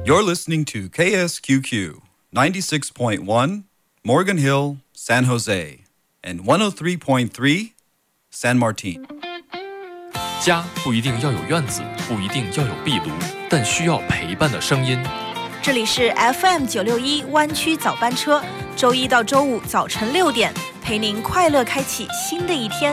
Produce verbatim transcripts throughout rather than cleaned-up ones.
You're listening to K S Q Q ninety-six point one Morgan Hill, San Jose, and one oh three point three San Martin. 家不一定要有院子，不一定要有壁炉，但需要陪伴的声音。 这里是 F M 九六一湾区早班车，周一到周五早晨六点，陪您快乐开启新的一天。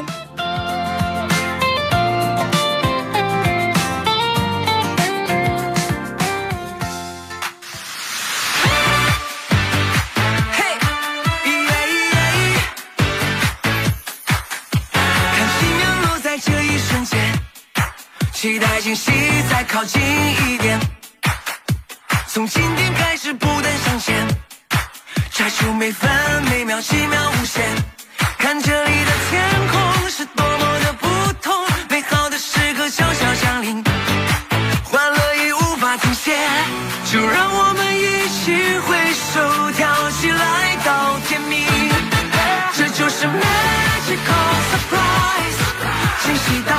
期待惊喜再靠近一点，从今天开始不等上线，摘出每分每秒奇妙无限，看这里的天空是多么的不同，美好的时刻悄悄降临，欢乐已无法停歇，就让我们一起挥手跳起来到天明，这就是 magical surprise， 惊喜到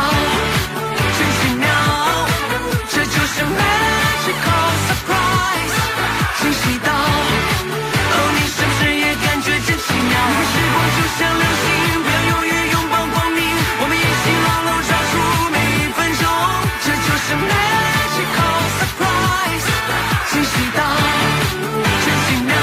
magical surprise， 惊喜到，哦，你是不是也感觉真奇妙？时光就像流星，不要犹豫，拥抱光明，我们一起牢牢抓住每一分钟，这就是 magical surprise， 惊喜到，真奇妙。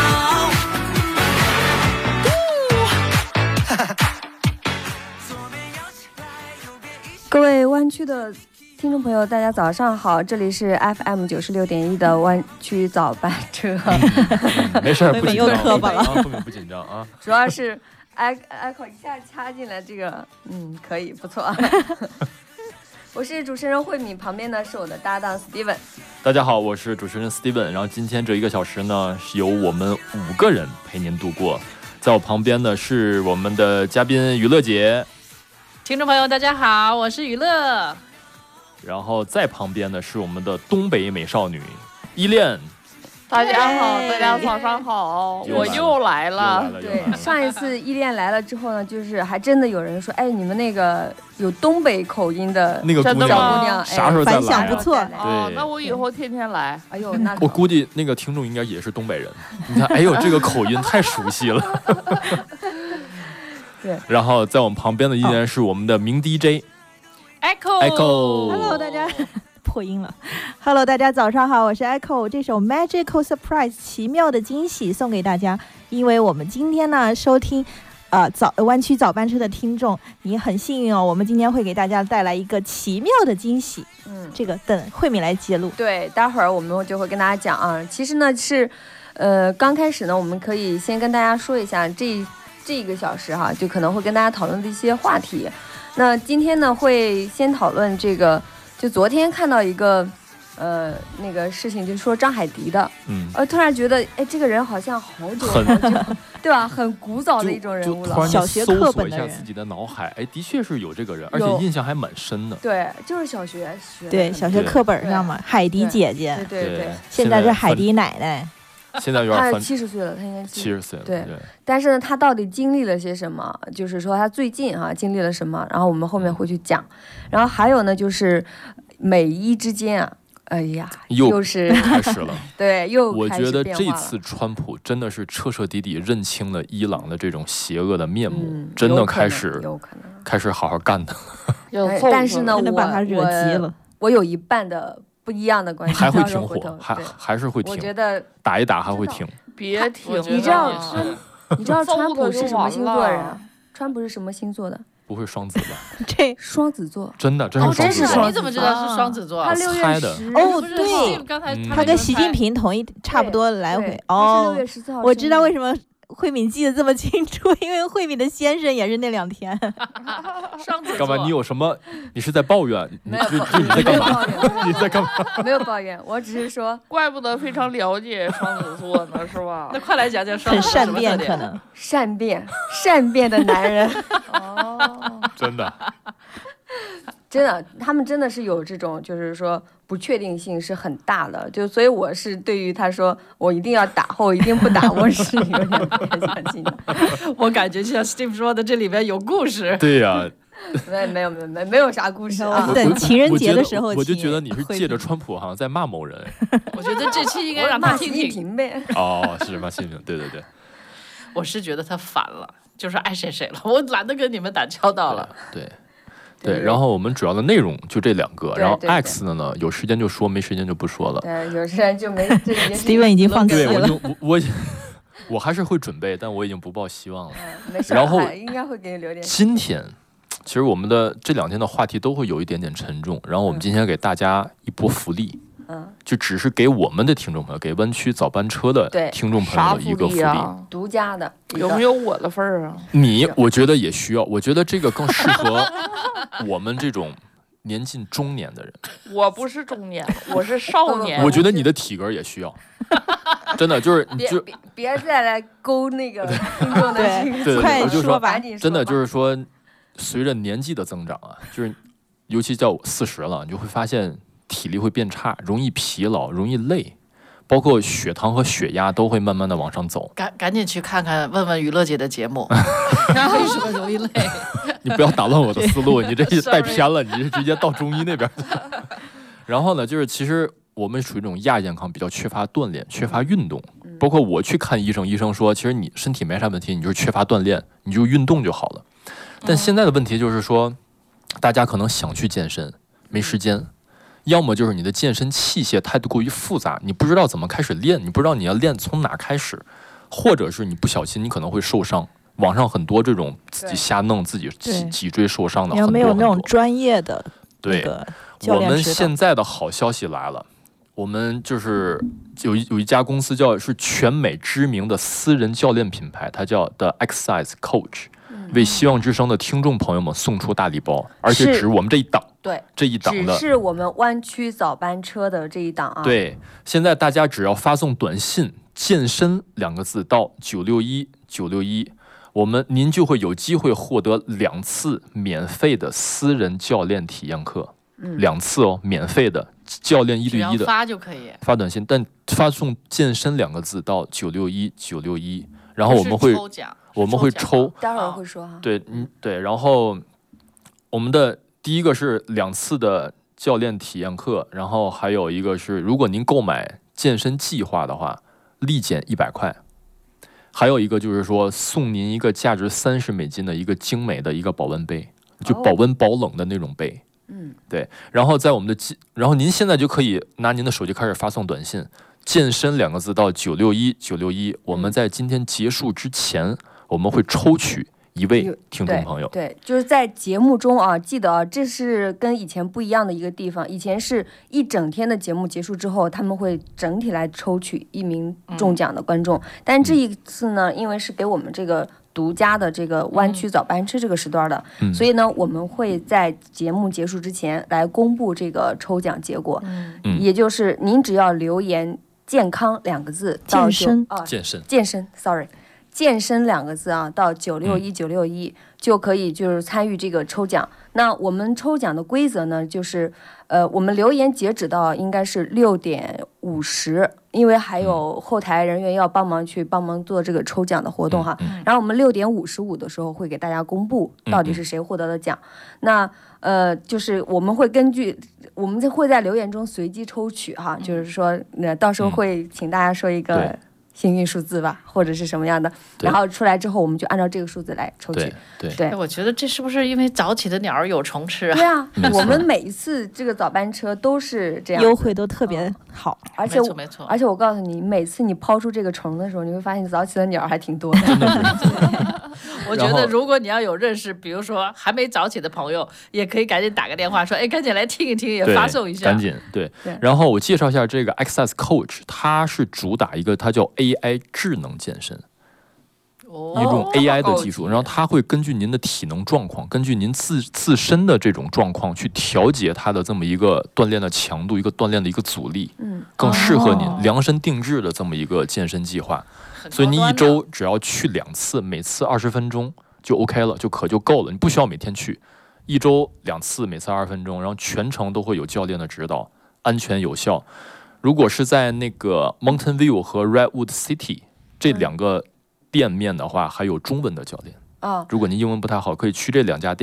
各位湾区的听众朋友，大家早上好，这里是 F M 九十六点一的湾区早班车。 嗯、没事，不紧张， 磕巴了， 后面不紧张啊。 主要是 echo 一下插进来，这个嗯可以不错。我是主持人慧敏，旁边呢是我的搭档 Steven。 大家好，我是主持人 Steven。然后今天这一个小时呢，是由我们五个人陪您度过。在我旁边的是我们的嘉宾娱乐姐。 听众朋友，大家好，我是娱乐。 然后在旁边的是我们的东北美少女依恋。 大家好，大家早上好，我又来了。 对，上一次依恋来了之后呢，就是还真的有人说，哎，你们那个有东北口音的那个姑娘， 小姑娘， 啥时候再来、啊？ 反响不错。 哦，那我以后天天来。 哎呦，那我估计那个听众应该也是东北人。你看，哎呦，这个口音太熟悉了。 对。 然后在我们旁边的依然是我们的名 D J。Echo Echo，Hello， 大家破音了。Hello， 大家早上好，我是 Echo。这首 Magical Surprise 奇妙的惊喜送给大家，因为我们今天呢收听，呃早湾区早班车的听众，你很幸运哦，我们今天会给大家带来一个奇妙的惊喜。嗯，这个等慧敏来揭露。 对，待会儿我们就会跟大家讲啊。其实呢是，呃，刚开始呢，我们可以先跟大家说一下这这一个小时哈，就可能会跟大家讨论的一些话题。那今天呢，会先讨论这个，就昨天看到一个，呃，那个事情，就是说张海迪的，嗯，呃，突然觉得，哎，这个人好像好久好久，对吧？很古早的一种人物了。 小学课本的人，一下自己的脑海，哎，的确是有这个人，而且印象还蛮深的。 对，就是小学学， 对，小学课本上嘛，海迪姐姐， 对对对， 现在是海迪奶奶。 现在有点他七十岁了，他应该七十岁了。 对，但是呢，他到底经历了些什么？就是说他最近哈、啊、经历了什么？然后我们后面会去讲。然后还有呢，就是美伊之间啊，哎呀，又是开始了。 对，又我觉得这次川普真的是彻彻底底认清了伊朗的这种邪恶的面目，嗯、真的开始有可能开始好好干的。 但是呢，我把他惹急了。 我有一半的。不一样的关系， 还会挺火，还还是会挺。 我觉得打一打还会挺。 别挺， 你知道你知道川普是什么星座的人？川普是什么星座的？ 不会双子吧？ 这双子座， 真的真是双子座。你怎么知道是双子座？ 他六月十哦，对，他跟习近平同一差不多来回哦。 六月十四号， 我知道为什么。慧敏记得这么清楚，因为慧敏的先生也是那两天。 干嘛？你有什么？你是在抱怨？你这你在干嘛？你在干嘛？ 没有抱怨，我只是说， 怪不得非常了解双子座呢，是吧？那快来讲讲双子座。很善变，可能善变，善变的男人。哦， 真的。 真的，他们真的是有这种，就是说不确定性是很大的，就所以我是对于他说我一定要打或一定不打，我是有点不太相信的。 我感觉像 Steve 说的，这里边有故事。 对呀、啊， 没没有没有没没有啥故事啊。 我等情人节的时候， 我就觉得你是借着川普好像在骂某人。 我觉得这期应该让他听听。 评呗。 哦，是骂习近平，对对对。 我是觉得他烦了，就是爱谁谁了，我懒得跟你们打交道了。 对。对，然后我们主要的内容就这两个，然后 X 的呢，有时间就说，没时间就不说了。 对，有时间就没。 Steven 已经放弃了。 对，我我我还是会准备，但我已经不抱希望了。 嗯、没事， 然后应该会给你留点。 今天，其实我们的这两天的话题都会有一点点沉重，然后我们今天给大家一波福利。嗯，就只是给我们的听众朋友，给湾区早班车的听众朋友的一个福利， 啊、 独家的， 有没有我的份儿啊？ 你，我觉得也需要，我觉得这个更适合我们这种年近中年的人。 我不是中年，我是少年。 我觉得你的体格也需要，真的就是你就别别再来勾那个听众的对，对快说吧， 真的就是说，随着年纪的增长啊，就是尤其叫四十了，你就会发现。体力会变差，容易疲劳，容易累，包括血糖和血压都会慢慢的往上走。 赶赶紧去看看，问问娱乐姐的节目，为什么容易累？ 你不要打乱我的思路，你这带偏了，你这直接到中医那边。然后呢，就是其实我们属于这种亚健康，比较缺乏锻炼，缺乏运动。包括我去看医生，医生说，其实你身体没啥问题，你就是缺乏锻炼，你就运动就好了。但现在的问题就是说，大家可能想去健身，没时间。要么就是你的健身器械太过于复杂，你不知道怎么开始练，你不知道你要练从哪开始，或者是你不小心你可能会受伤。网上很多这种自己瞎弄自己脊椎受伤的很多很多， 没有那种专业的。 对，我们现在的好消息来了，我们就是有一有一家公司叫是全美知名的私人教练品牌，它叫 The Exercise Coach，嗯、为希望之声的听众朋友们送出大礼包，而且只我们这一档。 对， 这一档的只是我们湾区早班车的这一档啊。 对，现在大家只要发送短信“健身”两个字到九六一九六一，我们您就会有机会获得两次免费的私人教练体验课，嗯、两次哦，免费的教练一对一的， 发就可以发短信，但发送“健身”两个字到九六一九六一，然后我们会我们会抽， 待会儿会说哈。 对，嗯对，然后我们的。第一个是两次的教练体验课，然后还有一个是，如果您购买健身计划的话，立减一百块。还有一个就是说，送您一个价值三十美金的一个精美的一个保温杯，就保温保冷的那种杯。嗯，对。然后在我们的，然后您现在就可以拿您的手机开始发送短信“健身”两个字到九六一九六一。我们在今天结束之前，我们会抽取。一位听众朋友， 对，对，就是在节目中啊，记得啊，这是跟以前不一样的一个地方。以前是一整天的节目结束之后，他们会整体来抽取一名中奖的观众，嗯、但这一次呢，因为是给我们这个独家的这个湾区早班车这个时段的，嗯、所以呢，我们会在节目结束之前来公布这个抽奖结果。嗯，也就是您只要留言“健康”两个字到健身啊， 健身， 健身 ，sorry。健身两个字啊，到九六一九六一就可以就是参与这个抽奖。那我们抽奖的规则呢，就是呃，我们留言截止到应该是六点五十，因为还有后台人员要帮忙去帮忙做这个抽奖的活动哈。嗯、然后我们六点五十五的时候会给大家公布到底是谁获得的奖。嗯、那呃，就是我们会根据我们会在留言中随机抽取哈，嗯、就是说那到时候会请大家说一个。嗯幸运数字吧，或者是什么样的，然后出来之后，我们就按照这个数字来抽取。 对对, 对， 我觉得这是不是因为早起的鸟有虫吃啊？ 对啊，我们每一次这个早班车都是这样， 优惠都特别好， 嗯、而且没错没错， 而且我告诉你，每次你抛出这个虫的时候，你会发现早起的鸟还挺多的。 真的是。 我觉得如果你要有认识，比如说还没早起的朋友，也可以赶紧打个电话说，哎，赶紧来听一听，也发送一下。 赶紧 对, 对。然后我介绍一下这个 Exercise Coach， 它是主打一个它叫 A I 智能健身。 哦、 一种 A I 的技术，然后它会根据您的体能状况，根据您自自身的这种状况去调节它的这么一个锻炼的强度，一个锻炼的一个阻力，嗯，更适合您、哦、量身定制的这么一个健身计划。所以你一周只要去两次，每次二十分钟就 OK 了，就可就够了，你不需要每天去，一周两次，每次二十分钟，然后全程都会有教练的指导，安全有效。如果是在那个 Mountain View 和 Redwood City 这两个店面的话，还有中文的教练。哦，如果您英文不太好，可以去这两家店，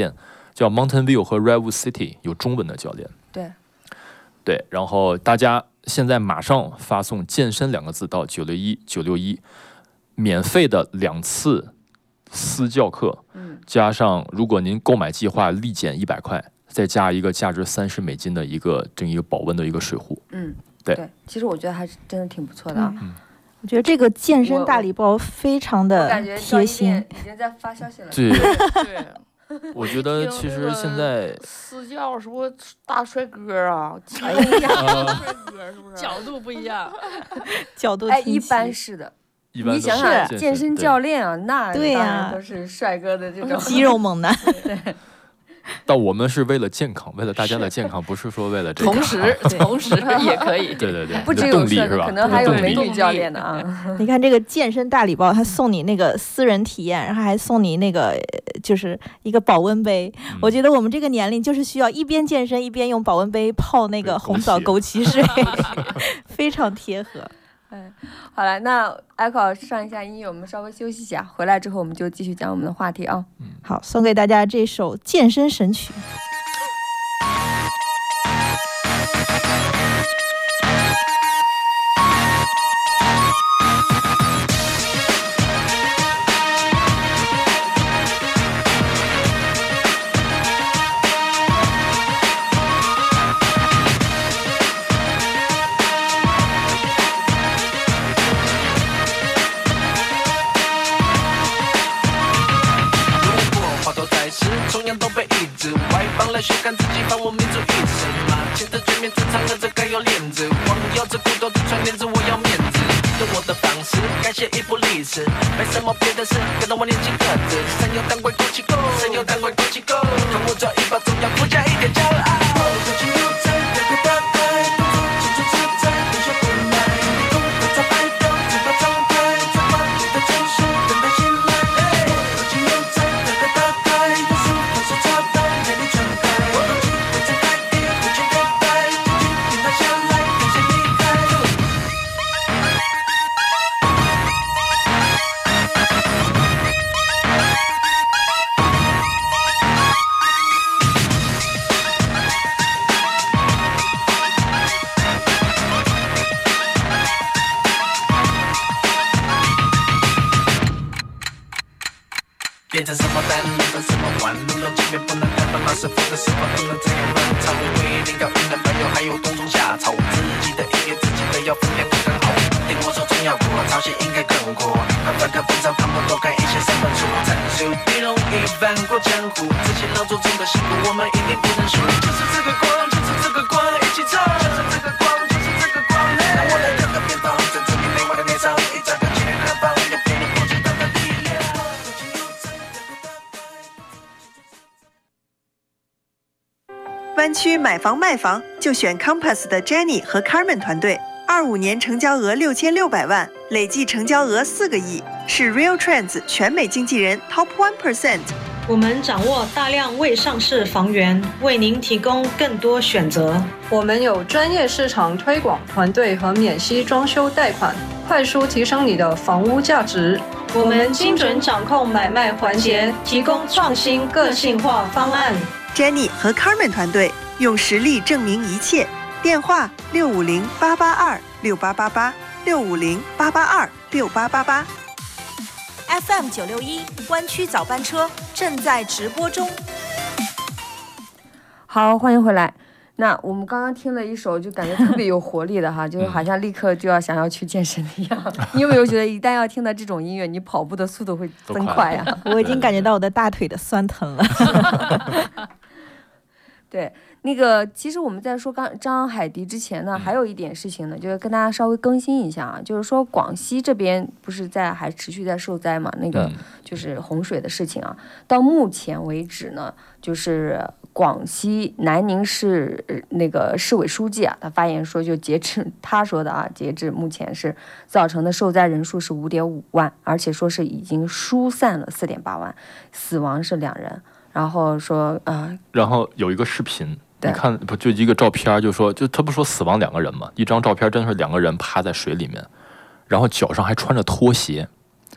叫 Mountain View 和 Redwood City 有中文的教练。 对， 对，然后大家现在马上发送健身两个字到九六一九六一，免费的两次私教课， 嗯， 加上如果您购买计划立减一百块，再加一个价值三十美金的一个这一个保温的一个水壶。 嗯， 对对，其实我觉得还是真的挺不错的啊。 嗯， 我觉得这个健身大礼包非常的贴心， 已经在发消息了。 对对。 我觉得其实现在私教是不是大帅哥啊？ 哎呀， 大帅哥是不是？角度不一样， 角度哎，一般是的。 一般你想想，健身教练啊，那对呀，都是帅哥的这种肌肉猛男。 对。 但我们是为了健康，为了大家的健康，不是说为了这个。 同时，同时也可以。 对对对， 不只有帅哥，可能还有美女教练的啊。 你看这个健身大礼包，他送你那个私人体验，然后还送你那个就是一个保温杯。嗯、我觉得我们这个年龄就是需要一边健身一边用保温杯泡那个红枣枸杞水，非常贴合。 哎，好了，那 Echo 上一下音乐，我们稍微休息一下，回来之后我们就继续讲我们的话题啊。 嗯，好，送给大家这首健身神曲。 学看自己把我民族意识嘛，牵着全面正常的这该有链子，光有着骨头的穿链子，我要面子，用我的方式改写一部历史，没什么别的事，跟着我年轻个子，神有胆鬼鼓起 go， 神有胆鬼鼓起 go， 看我抓一把重要附加一点骄傲。热情又在两个大海，动作清楚自在，不学不来，你懂得招牌标，知道状态，在华丽的战术等待醒来。热情又在两个大海，动作放手插单，给你全。变成什么单，变成什么玩，路楼前面不能看到老师傅的时候，不能这样乱唱。我一定要云南朋友，还有冬虫夏草，自己的音乐自己的要分量更好。听我说中药锅，抄袭应该更火。看翻个本草纲目，多看一些三本书，战术必容易翻过江湖。这些老祖宗的辛苦，我们一定不能输。就是这个光，就是这个光，一起唱。就是这个光，就是这个光，让我来跳个鞭炮，在这里美化的脸上，一张个千人南方，也给你不知道的力量。 湾区买房卖房就选 Compass 的 Jenny 和 Carmen 团队，二五年成交额六千六百万，累计成交额四个亿，是 Real Trends 全美经纪人 Top one percent。 我们掌握大量未上市房源，为您提供更多选择。 我们有专业市场推广团队和免息装修贷款，快速提升你的房屋价值。 我们精准掌控买卖环节，提供创新个性化方案。 Jenny 和 Carmen 团队用实力证明一切。电话六五零八八二六八八八六五零八八二六八八八。 F M 九六一湾区早班车正在直播中。 好，欢迎回来。那我们刚刚听了一首就感觉特别有活力的哈，就是好像立刻就要想要去健身一样。你有没有觉得一旦要听到这种音乐，你跑步的速度会增快呀？ 我已经感觉到我的大腿的酸疼了。 对，那个其实我们在说刚张海迪之前呢，还有一点事情呢，就是跟大家稍微更新一下啊，就是说广西这边不是在还持续在受灾嘛，那个就是洪水的事情啊，到目前为止呢，就是广西南宁市那个市委书记啊，他发言说，就截至他说的啊，截至目前是造成的受灾人数是五点五万，而且说是已经疏散了四点八万，死亡是两人。然后说啊、呃， 然后有一个视频，你看不就一个照片，就说就他不说死亡两个人嘛，一张照片真的是两个人趴在水里面，然后脚上还穿着拖鞋，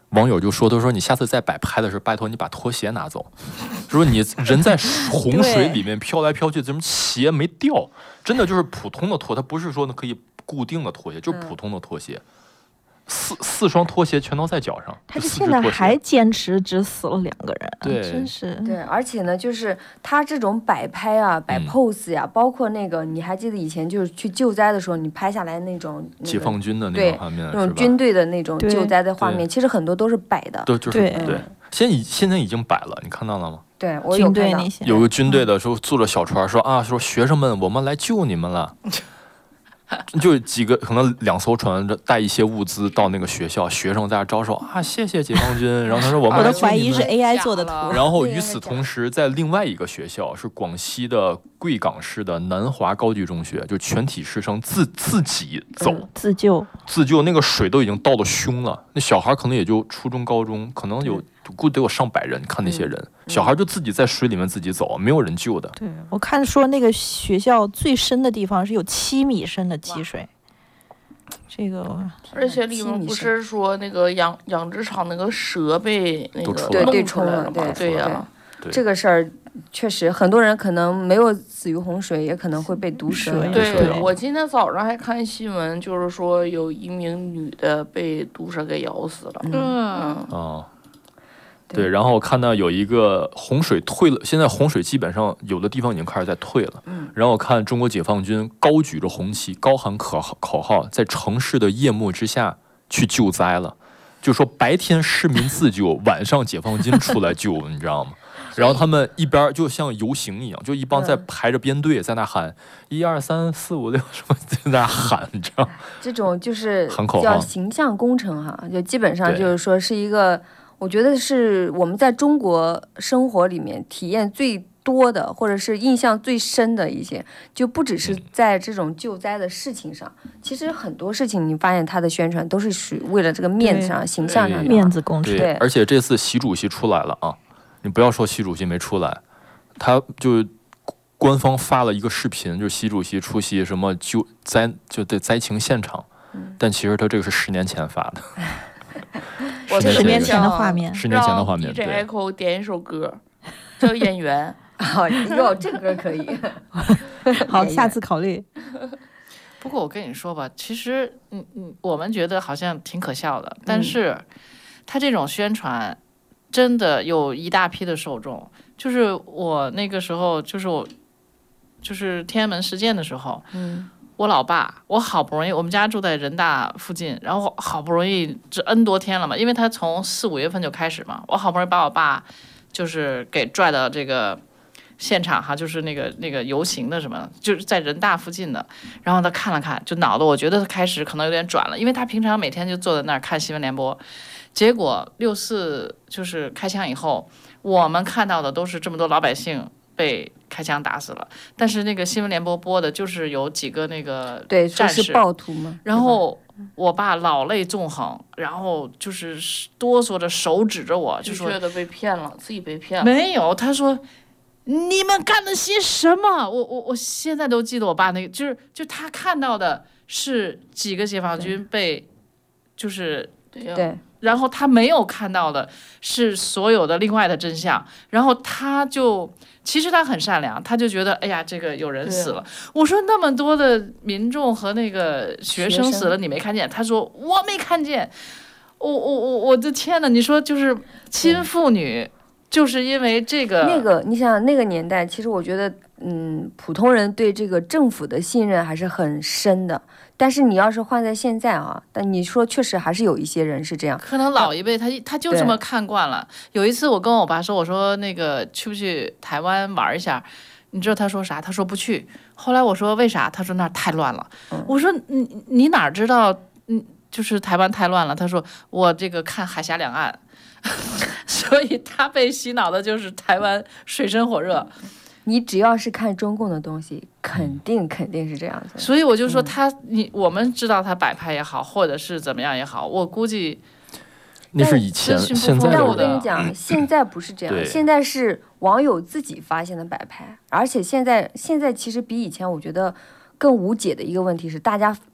网友就说：“他说你下次再摆拍的时候，拜托你把拖鞋拿走。说你人在洪水里面飘来飘去，怎么鞋没掉？真的就是普通的拖，它不是说可以固定的拖鞋，就是普通的拖鞋。”四四双拖鞋全都在脚上， 他是现在还坚持只死了两个人， 对， 真是对。而且呢，就是他这种摆拍啊、摆 pose 呀、啊嗯，包括那个，你还记得以前就是去救灾的时候，你拍下来那种、那个、 解放军的那种画面， 那种军队的那种救灾的画面，其实很多都是摆的， 对，就是对。对现在现在已经摆了，你看到了吗？ 对，我有看到。 有个军队的时候坐着小船说啊，说学生们，我们来救你们了。就几个可能两艘船带一些物资到那个学校，学生在那招手啊，谢谢解放军。然后他说我们我都怀疑是 A I 做的图。 然后与此同时，在另外一个学校是广西的贵港市的南华高级中学，就全体师生自自己走、 嗯、自救自救，那个水都已经到了胸了。那小孩可能也就初中高中，可能有估计得有上百人，看那些人、嗯、小孩就自己在水里面自己走，没有人救的。 对，我看说那个学校最深的地方是有七米深的积水，这个而且里面不是说那个养养殖场那个蛇被那个对对冲了吗？对对呀、啊， 这个事儿确实很多人可能没有死于洪水，也可能会被毒蛇。 对，对我今天早上还看新闻，就是说有一名女的被毒蛇给咬死了。 嗯嗯哦。对，然后我看到有一个洪水退了，现在洪水基本上有的地方已经开始在退了。嗯，然后我看中国解放军高举着红旗，高喊口号，口号在城市的夜幕之下去救灾了。就说白天市民自救，晚上解放军出来救，你知道吗？然后他们一边就像游行一样，就一帮在排着编队在那喊一二三四五六什么，在那喊，你知道？ 这种就是叫形象工程哈，就基本上就是说是一个。我觉得是我们在中国生活里面体验最多的，或者是印象最深的一些，就不只是在这种救灾的事情上，其实很多事情你发现它的宣传都是属于为了这个面子上、形象上的面子工程。 对，而且这次习主席出来了啊，你不要说习主席没出来，他就官方发了一个视频，就是习主席出席什么救灾就对灾情现场，嗯、但其实他这个是十年前发的。 我十年前的画面， 十年前的画面。 D J Echo 点一首歌，叫《演员》。 哦，哟，这歌可以。 好，下次考虑。 不过我跟你说吧，其实嗯嗯，我们觉得好像挺可笑的，但是他这种宣传真的有一大批的受众。就是我那个时候，就是我就是天安门事件的时候，嗯。我老爸，我好不容易，我们家住在人大附近，然后好不容易这 N 多天了嘛，因为他从四五月份就开始嘛，我好不容易把我爸就是给拽到这个现场哈，就是那个那个游行的什么，就是在人大附近的，然后他看了看，就脑子我觉得他开始可能有点转了，因为他平常每天就坐在那儿看新闻联播，结果六四就是开枪以后，我们看到的都是这么多老百姓被开枪打死了，但是那个新闻联播播的就是有几个那个对战士是暴徒嘛， 然后我爸老泪纵横，然后就是哆嗦着手指着我，就说觉得被骗了，自己被骗了。 没有，他说你们干了些什么？我我我现在都记得我爸那个，就是就他看到的是几个解放军被，就是对。 然后他没有看到的是所有的另外的真相，然后他就其实他很善良，他就觉得哎呀这个有人死了，我说那么多的民众和那个学生死了你没看见，他说我没看见，我我我我的天哪，你说就是亲妇女就是因为这个那个你想那个年代，其实我觉得嗯普通人对这个政府的信任还是很深的。但是你要是换在现在啊，但你说确实还是有一些人是这样， 可能老一辈他他就这么看惯了。有一次我跟我爸说，我说那个去不去台湾玩一下，你知道他说啥？他说不去。后来我说为啥？他说那儿太乱了。嗯、我说你你哪知道？嗯，就是台湾太乱了。他说我这个看海峡两岸，所以他被洗脑的就是台湾水深火热。 你只要是看中共的东西，肯定肯定是这样子。 所以我就说他，嗯、你我们知道他摆拍也好，或者是怎么样也好，我估计那是以前，现在但我跟你讲，现在不是这样，现在是网友自己发现的摆拍，而且现在现在其实比以前我觉得更无解的一个问题是，大家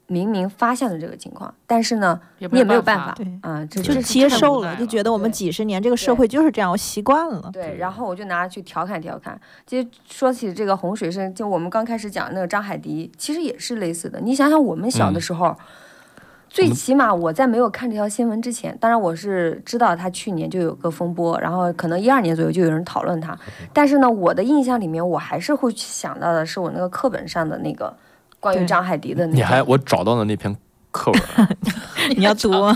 明明发现了这个情况，但是呢，你也没有办法， 对啊、嗯，这就接受了，就觉得我们几十年这个社会就是这样，我习惯了。 对，然后我就拿去调侃调侃。其实说起这个洪水是，就我们刚开始讲那个张海迪，其实也是类似的。你想想，我们小的时候。嗯最起码我在没有看这条新闻之前，当然我是知道他去年就有个风波，然后可能一二年左右就有人讨论他，但是呢，我的印象里面我还是会想到的是我那个课本上的那个关于张海迪的那个。 你还我找到的那篇课文， 你要读吗？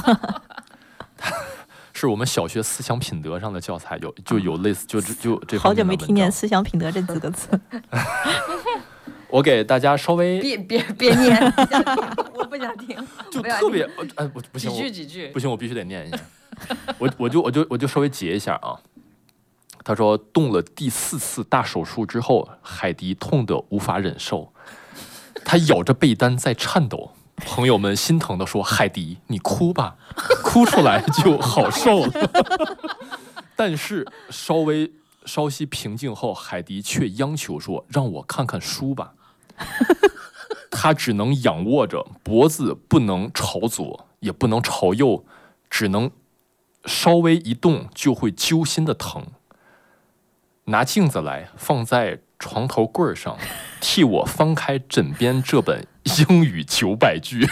是我们小学思想品德上的教材，有就有类似就就这。 好久没听见思想品德这几个词。 我给大家稍微别别别念，我不想听， 就特别哎不不行， 几句几句不行，我必须得念一下。我我就我就我就稍微截一下啊。他说，动了第四次大手术之后，海迪痛得无法忍受，他咬着被单在颤抖。朋友们心疼地说：“海迪，你哭吧，哭出来就好受了。”但是稍微稍息平静后，海迪却央求说：“让我看看书吧。”他只能仰卧着，脖子不能朝左，也不能朝右，只能稍微一动就会揪心的疼。拿镜子来，放在床头柜上，替我翻开枕边这本英语九百句。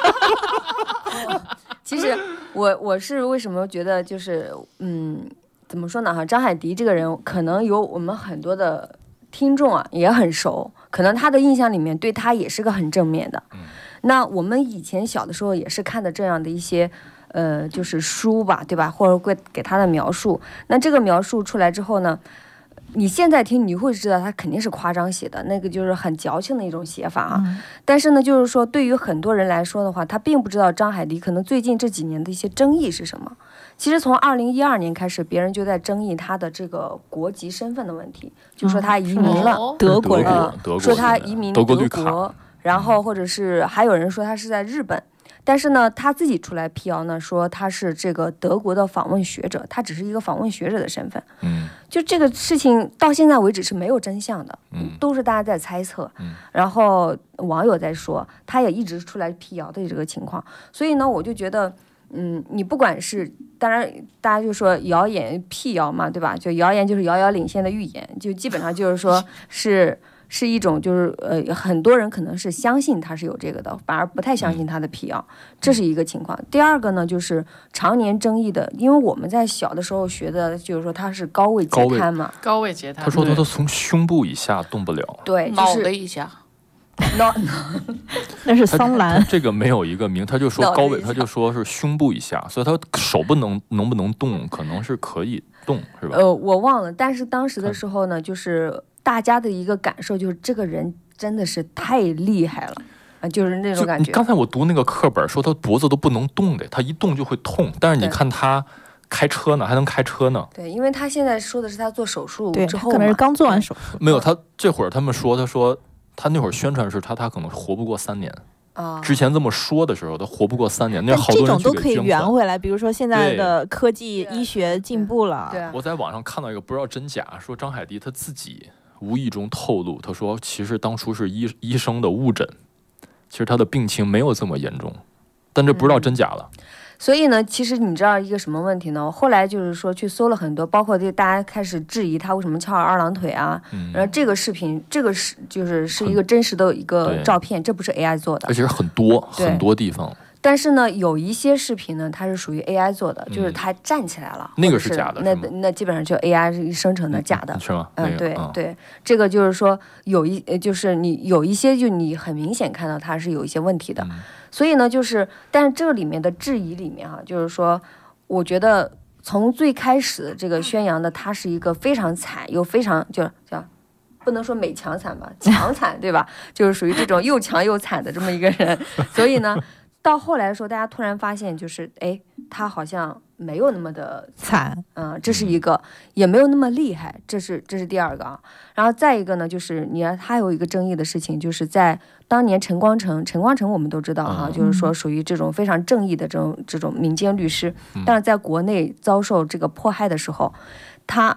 其实我我是为什么觉得就是嗯，怎么说呢哈？张海迪这个人，可能有我们很多的听众啊也很熟，可能他的印象里面对他也是个很正面的。嗯、那我们以前小的时候也是看的这样的一些呃，就是书吧，对吧？或者会给他的描述。那这个描述出来之后呢？你现在听你会知道他肯定是夸张写的，那个就是很矫情的一种写法啊。嗯、但是呢，就是说对于很多人来说的话，他并不知道张海迪可能最近这几年的一些争议是什么。其实从二零一二年开始，别人就在争议他的这个国籍身份的问题，就说他移民了、 哦、德国人、 呃， 说他移民德国德国，然后或者是还有人说他是在日本。但是呢，他自己出来辟谣呢，说他是这个德国的访问学者，他只是一个访问学者的身份。嗯，就这个事情到现在为止是没有真相的，嗯，都是大家在猜测。嗯，然后网友在说，他也一直出来辟谣的这个情况。所以呢，我就觉得，嗯，你不管是，当然大家就说谣言辟谣嘛，对吧？就谣言就是遥遥领先的预言，就基本上就是说是。是一种就是呃很多人可能是相信他是有这个的，反而不太相信他的辟谣，这是一个情况。第二个呢，就是常年争议的，因为我们在小的时候学的就是说他是高位截瘫嘛， 高位截瘫。 他说他都从胸部以下动不了， 对， 脑袋以下。 脑那是桑兰， 这个没有一个名，他就说高位，他就说是胸部以下，所以他手不能能不能动，可能是可以动，是吧？ 呃，我忘了，但是当时的时候呢，就是大家的一个感受就是这个人真的是太厉害了啊，就是那种感觉。 刚才我读那个课本说他脖子都不能动的，他一动就会痛，但是你看他开车呢，还能开车呢。 对，因为他现在说的是他做手术之后， 可能是刚做完手术。 没有，他这会儿他们说，他说。他那会儿宣传是他，他可能活不过三年。啊，之前这么说的时候，他活不过三年。那好多人这种都可以圆回来，比如说现在的科技医学进步了。 对， 我在网上看到一个不知道真假，说张海迪他自己无意中透露，他说其实当初是医医生的误诊，其实他的病情没有这么严重，但这不知道真假了。嗯， 所以呢，其实你知道一个什么问题呢？后来就是说去搜了很多，包括这大家开始质疑他为什么翘二郎腿啊。嗯，然后这个视频，这个是就是是一个真实的一个照片，这不是 A I 做的， 而且是很多很多地方。 但是呢，有一些视频呢，它是属于 A I 做的，就是它站起来了， 嗯、那个是假的， 那那基本上就 A I 生成的假的， 嗯、是吗？ 嗯， 那对、 嗯、 对，这个就是说有一就是你有一些就你很明显看到它是有一些问题的。嗯，所以呢，就是，但是这里面的质疑里面哈、啊，就是说，我觉得从最开始的这个宣扬的，他是一个非常惨又非常就叫，不能说美强惨吧，强惨对吧？就是属于这种又强又惨的这么一个人。所以呢，到后来的时候，大家突然发现，就是哎，他好像没有那么的惨， 嗯，这是一个，也没有那么厉害，这是这是第二个啊。然后再一个呢，就是你看他有一个争议的事情，就是在当年陈光诚，陈光诚我们都知道哈、啊，嗯、就是说属于这种非常正义的这种这种民间律师，但是在国内遭受这个迫害的时候，他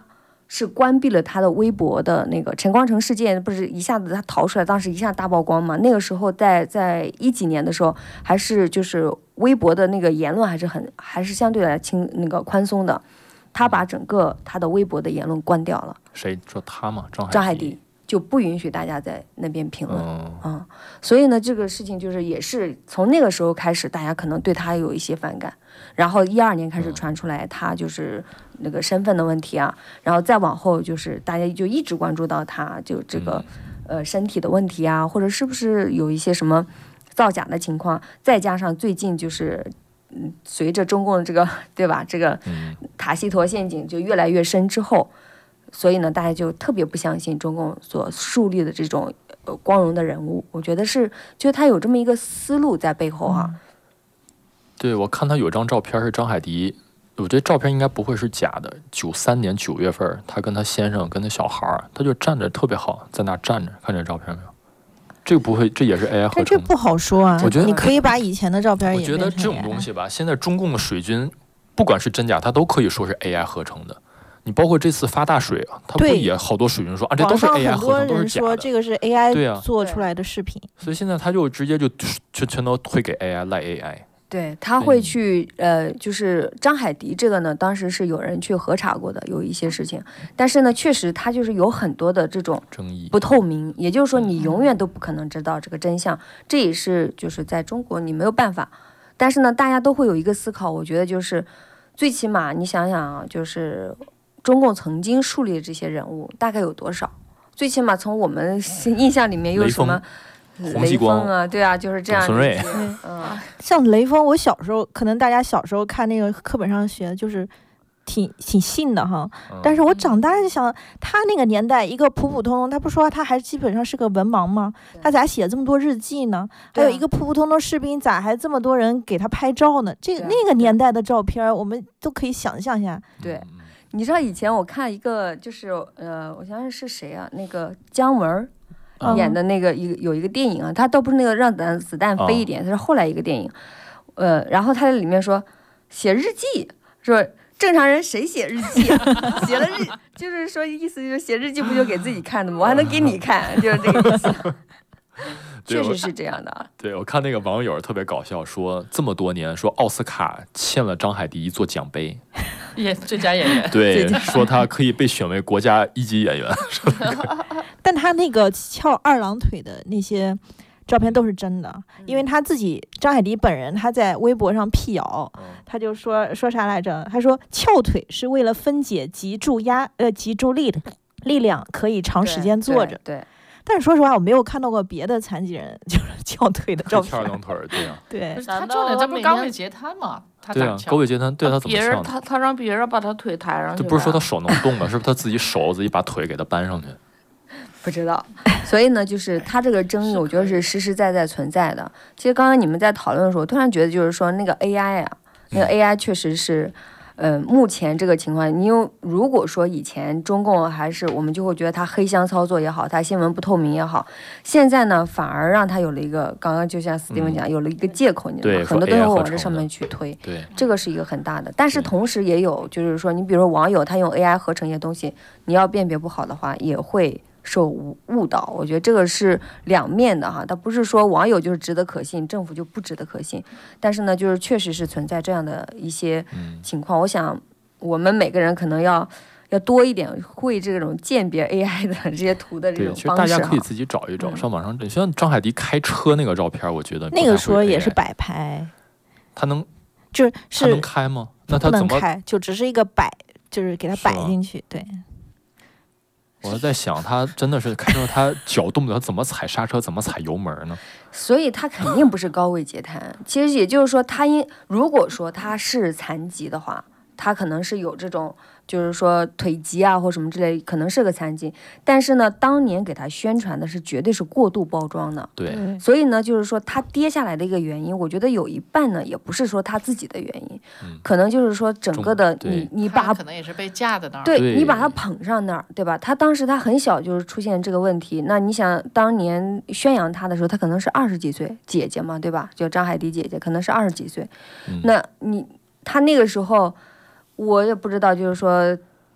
是关闭了他的微博的那个陈光诚事件，不是一下子他逃出来，当时一下大曝光嘛。那个时候在在一几年的时候，还是就是微博的那个言论还是很还是相对来轻那个宽松的，他把整个他的微博的言论关掉了。 谁说他嘛？张海张海迪就不允许大家在那边评论， 嗯， 嗯，所以呢，这个事情就是也是从那个时候开始，大家可能对他有一些反感，然后一二年开始传出来他就是那个身份的问题啊，然后再往后就是大家就一直关注到他就这个、呃身体的问题啊，或者是不是有一些什么造假的情况，再加上最近就是嗯随着中共的这个对吧这个塔西佗陷阱就越来越深之后。所以呢，大家就特别不相信中共所树立的这种呃光荣的人物。我觉得是，就是他有这么一个思路在背后哈、啊。 对，我看他有张照片是张海迪，我觉得照片应该不会是假的。九三年九月份，他跟他先生跟他小孩儿，他就站着特别好，在那站着，看这照片没有？这个不会，这也是 A I 合成的。 但这不好说啊。 我觉得你可以把以前的照片也。 我觉得这种东西吧，现在中共的水军，不管是真假，他都可以说是 A I 合成的。你包括这次发大水啊，他不也好多水军说啊，这都是 A I 合成，都是假的。 说这个是 A I 对啊做出来的视频， 所以现在他就直接就全全都推给 A I 赖 A I。 对，他会去呃，就是张海迪这个呢，当时是有人去核查过的，有一些事情，但是呢，确实他就是有很多的这种争议不透明，也就是说你永远都不可能知道这个真相，这也是就是在中国你没有办法，但是呢，大家都会有一个思考，我觉得就是最起码你想想啊，就是中共曾经树立的这些人物大概有多少？最起码从我们印象里面有什么？雷锋啊，对啊，就是这样。 孙瑞， 嗯， 像雷锋，我小时候可能大家小时候看那个课本上学，就是挺挺信的哈。但是我长大就想，他那个年代一个普普通通，他不说他还基本上是个文盲吗？他咋写这么多日记呢？还有一个普普通通士兵，咋还这么多人给他拍照呢？这那个年代的照片，我们都可以想象一下。 对。你知道以前我看一个就是呃，我想想是谁啊？那个姜文演的那个一个有一个电影啊，他倒不是那个让子子弹飞一点，他是后来一个电影，呃，然后他在里面说写日记，说正常人谁写日记啊？写了日就是说意思就是写日记不就给自己看的吗？我还能给你看，就是这个意思。确实是这样的啊。 对，我看那个网友特别搞笑，说这么多年，说奥斯卡欠了张海迪一座奖杯， 演最佳演员。 对，说他可以被选为国家一级演员。 但他那个翘二郎腿的那些照片都是真的，因为他自己张海迪本人他在微博上辟谣，他就说说啥来着？他说翘腿是为了分解脊柱压呃脊柱力力量，可以长时间坐着。 对。对但是说实话，我没有看到过别的残疾人就是翘腿的照片。 翘二郎腿，对啊。 对， 他重点他不是高位截瘫吗？他对啊，高位截瘫，对他怎么别人翘？ 他他让别人把他腿抬上去。 这不是说他手能动的，是不是他自己手自己把腿给他搬上去？ 不知道，所以呢，就是他这个争议，我觉得是实实在在存在的。其实刚刚你们在讨论的时候，我突然觉得就是说那个 A I 啊，那个 A I 确实是。呃，目前这个情况，你有如果说以前中共还是我们就会觉得他黑箱操作也好，他新闻不透明也好，现在呢反而让他有了一个，刚刚就像斯蒂文讲，嗯、有了一个借口，你知道吗？很多都会往这上面去推， 对， 这个是一个很大的。但是同时也有，就是说，你比如说网友他用 A I 合成一些东西，你要辨别不好的话，也会受误导。我觉得这个是两面的哈，它不是说网友就是值得可信，政府就不值得可信。但是呢，就是确实是存在这样的一些情况。嗯、我想我们每个人可能要要多一点会这种鉴别 A I 的这些图的这种方式。 其实大家可以自己找一找，嗯、上网上像张海迪开车那个照片，我觉得那个说也是摆拍。 他能就是他能开吗？那他怎么不能开？就只是一个摆，就是给他摆进去，对。 我在想，他真的是开车，他脚动不了，怎么踩刹车，怎么踩油门呢？ 所以他肯定不是高位截瘫。其实也就是说，他因如果说他是残疾的话，他可能是有这种，就是说腿疾啊或什么之类，可能是个残疾。但是呢，当年给他宣传的是绝对是过度包装的。 对。 所以呢，就是说他跌下来的一个原因，我觉得有一半呢，也不是说他自己的原因，嗯、可能就是说整个的你你把他可能也是被架在那儿， 对你把他捧上那儿，对吧？他当时他很小就是出现这个问题，那你想当年宣扬他的时候，他可能是二十几岁，姐姐嘛，对吧？就张海迪姐姐可能是二十几岁，嗯、那你他那个时候。我也不知道，就是说，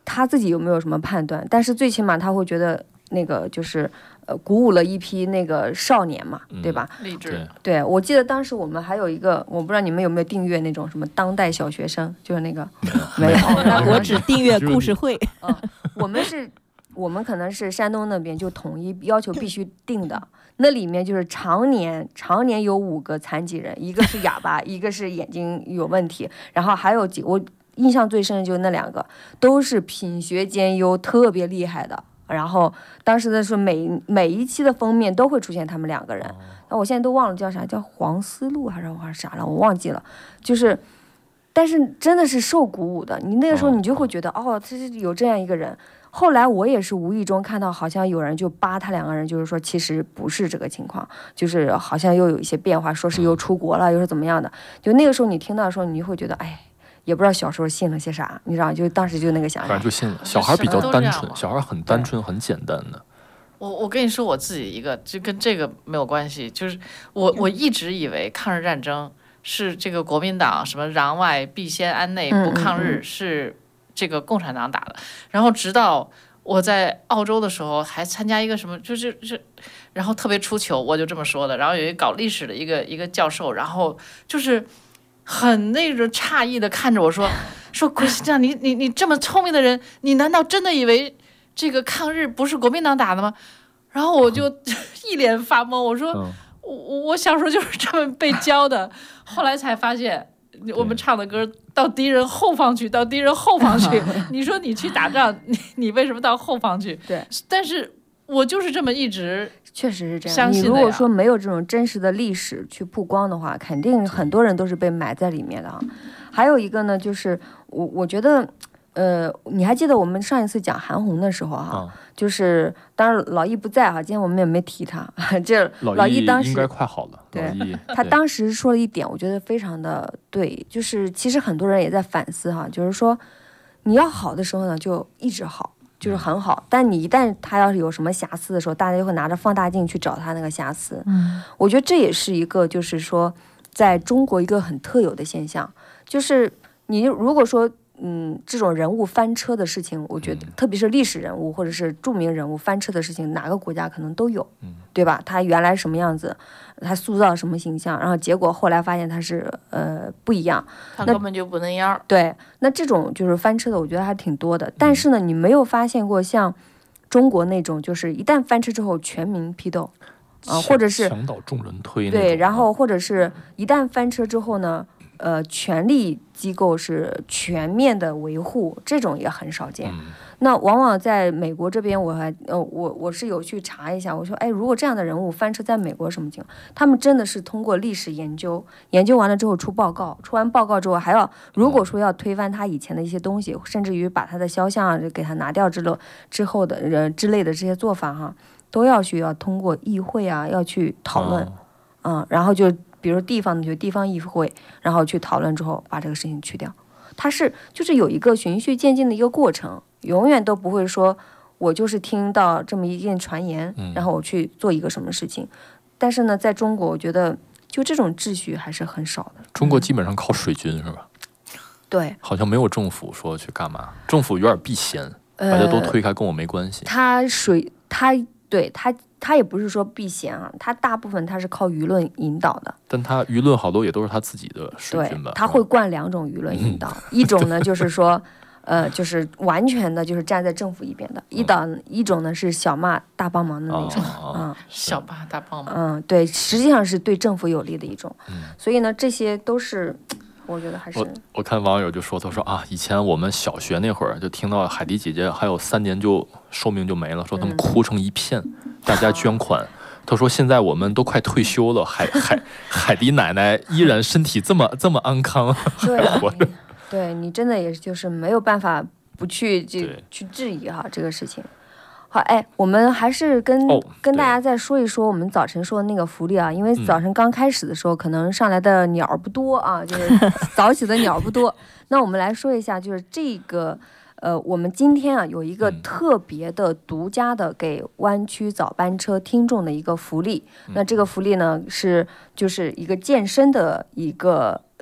他自己有没有什么判断，但是最起码他会觉得那个就是呃鼓舞了一批那个少年嘛，对吧？ 励志。 对，我记得当时我们还有一个，我不知道你们有没有订阅那种什么当代小学生，就是那个没有， 我只订阅故事会。 嗯，我们是，我们可能是山东那边就统一要求必须订的。那里面就是常年常年有五个残疾人，一个是哑巴，一个是眼睛有问题，然后还有几我印象最深的就是那两个，都是品学兼优，特别厉害的。然后当时的是每每一期的封面都会出现他们两个人，那我现在都忘了叫啥，叫黄思路还是还是啥了，我忘记了。就是，但是真的是受鼓舞的。你那个时候你就会觉得，哦，这是有这样一个人。后来我也是无意中看到，好像有人就扒他两个人，就是说其实不是这个情况，就是好像又有一些变化，说是又出国了，又是怎么样的。就那个时候你听到的时候，你就会觉得，哎。也不知道小时候信了些啥，你知道，就当时就那个想法。 反正就信了。小孩比较单纯，小孩很单纯，很简单的。 我我跟你说我自己一个，就跟这个没有关系，就是我我一直以为抗日战争是这个国民党什么攘外必先安内不抗日， 嗯、 是这个共产党打的。然后直到我在澳洲的时候还参加一个什么，就是是，然后特别出糗，我就这么说的。然后有一个搞历史的一个一个教授，然后就是。很那种诧异的看着我说说郭先生，你你你这么聪明的人，你难道真的以为这个抗日不是国民党打的吗？然后我就一脸发懵，我说、嗯、我我小时候就是这么被教的，后来才发现我们唱的歌到敌人后方去，到敌人后方去。你说你去打仗，你你为什么到后方去？ 对， 但是我就是这么一直。 确实是这样。你如果说没有这种真实的历史去曝光的话，肯定很多人都是被埋在里面的啊。还有一个呢，就是我我觉得，呃，你还记得我们上一次讲韩红的时候哈、啊，嗯、就是当然老易不在哈，今天我们也没提他。这老易当时应该快好了。 对，他当时说了一点，我觉得非常的对，就是其实很多人也在反思哈，就是说你要好的时候呢，就一直好。就是很好，但你一旦他要是有什么瑕疵的时候，大家就会拿着放大镜去找他那个瑕疵。 嗯， 我觉得这也是一个，就是说，在中国一个很特有的现象，就是你如果说，嗯，这种人物翻车的事情，我觉得，特别是历史人物或者是著名人物翻车的事情，哪个国家可能都有，对吧？他原来什么样子，他塑造什么形象，然后结果后来发现他是呃不一样， 他根本就不那样。 对，那这种就是翻车的，我觉得还挺多的。但是呢，你没有发现过像中国那种，就是一旦翻车之后全民批斗啊、呃，或者是墙倒众人推。 对，然后或者是一旦翻车之后呢？呃，权力机构是全面的维护，这种也很少见。嗯、那往往在美国这边，我还呃，我我是有去查一下，我说，哎，如果这样的人物翻车在美国什么情况？他们真的是通过历史研究，研究完了之后出报告，出完报告之后还要，如果说要推翻他以前的一些东西，甚至于把他的肖像给他拿掉之后之后的呃之类的这些做法哈，都要去要通过议会啊，要去讨论，嗯、哦，然后就。比如地方的就地方议会，然后去讨论之后把这个事情去掉，它是就是有一个循序渐进的一个过程，永远都不会说我就是听到这么一件传言，然后我去做一个什么事情。但是呢，在中国，我觉得就这种秩序还是很少的。 中国基本上靠水军是吧？ 对， 好像没有政府说去干嘛，政府有点避嫌，大家都推开，跟我没关系。 他水他对他。他也不是说避嫌啊，他大部分他是靠舆论引导的， 但他舆论好多也都是他自己的水军吧。 他会灌两种舆论引导，嗯、一种呢就是说，呃，就是完全的就是站在政府一边的；一档、嗯、一种呢是小骂大帮忙的那种， 哦、 嗯， 小骂大帮忙， 嗯，对，实际上是对政府有利的一种。嗯、所以呢，这些都是。我觉得还是我, 我看网友就说，他说啊，以前我们小学那会儿就听到海迪姐姐还有三年就寿命就没了，说他们哭成一片，嗯、大家捐款。他说现在我们都快退休了，海海海迪奶奶依然身体这么这么安康， 对， 活着。 对你真的也就是没有办法不去就去质疑哈这个事情。好，哎，我们还是跟、哦、跟大家再说一说我们早晨说的那个福利啊，因为早晨刚开始的时候，嗯、可能上来的鸟不多啊，就是早起的鸟不多。那我们来说一下，就是这个，呃，我们今天啊有一个特别的、独家的给湾区早班车听众的一个福利。嗯、那这个福利呢是就是一个健身的一个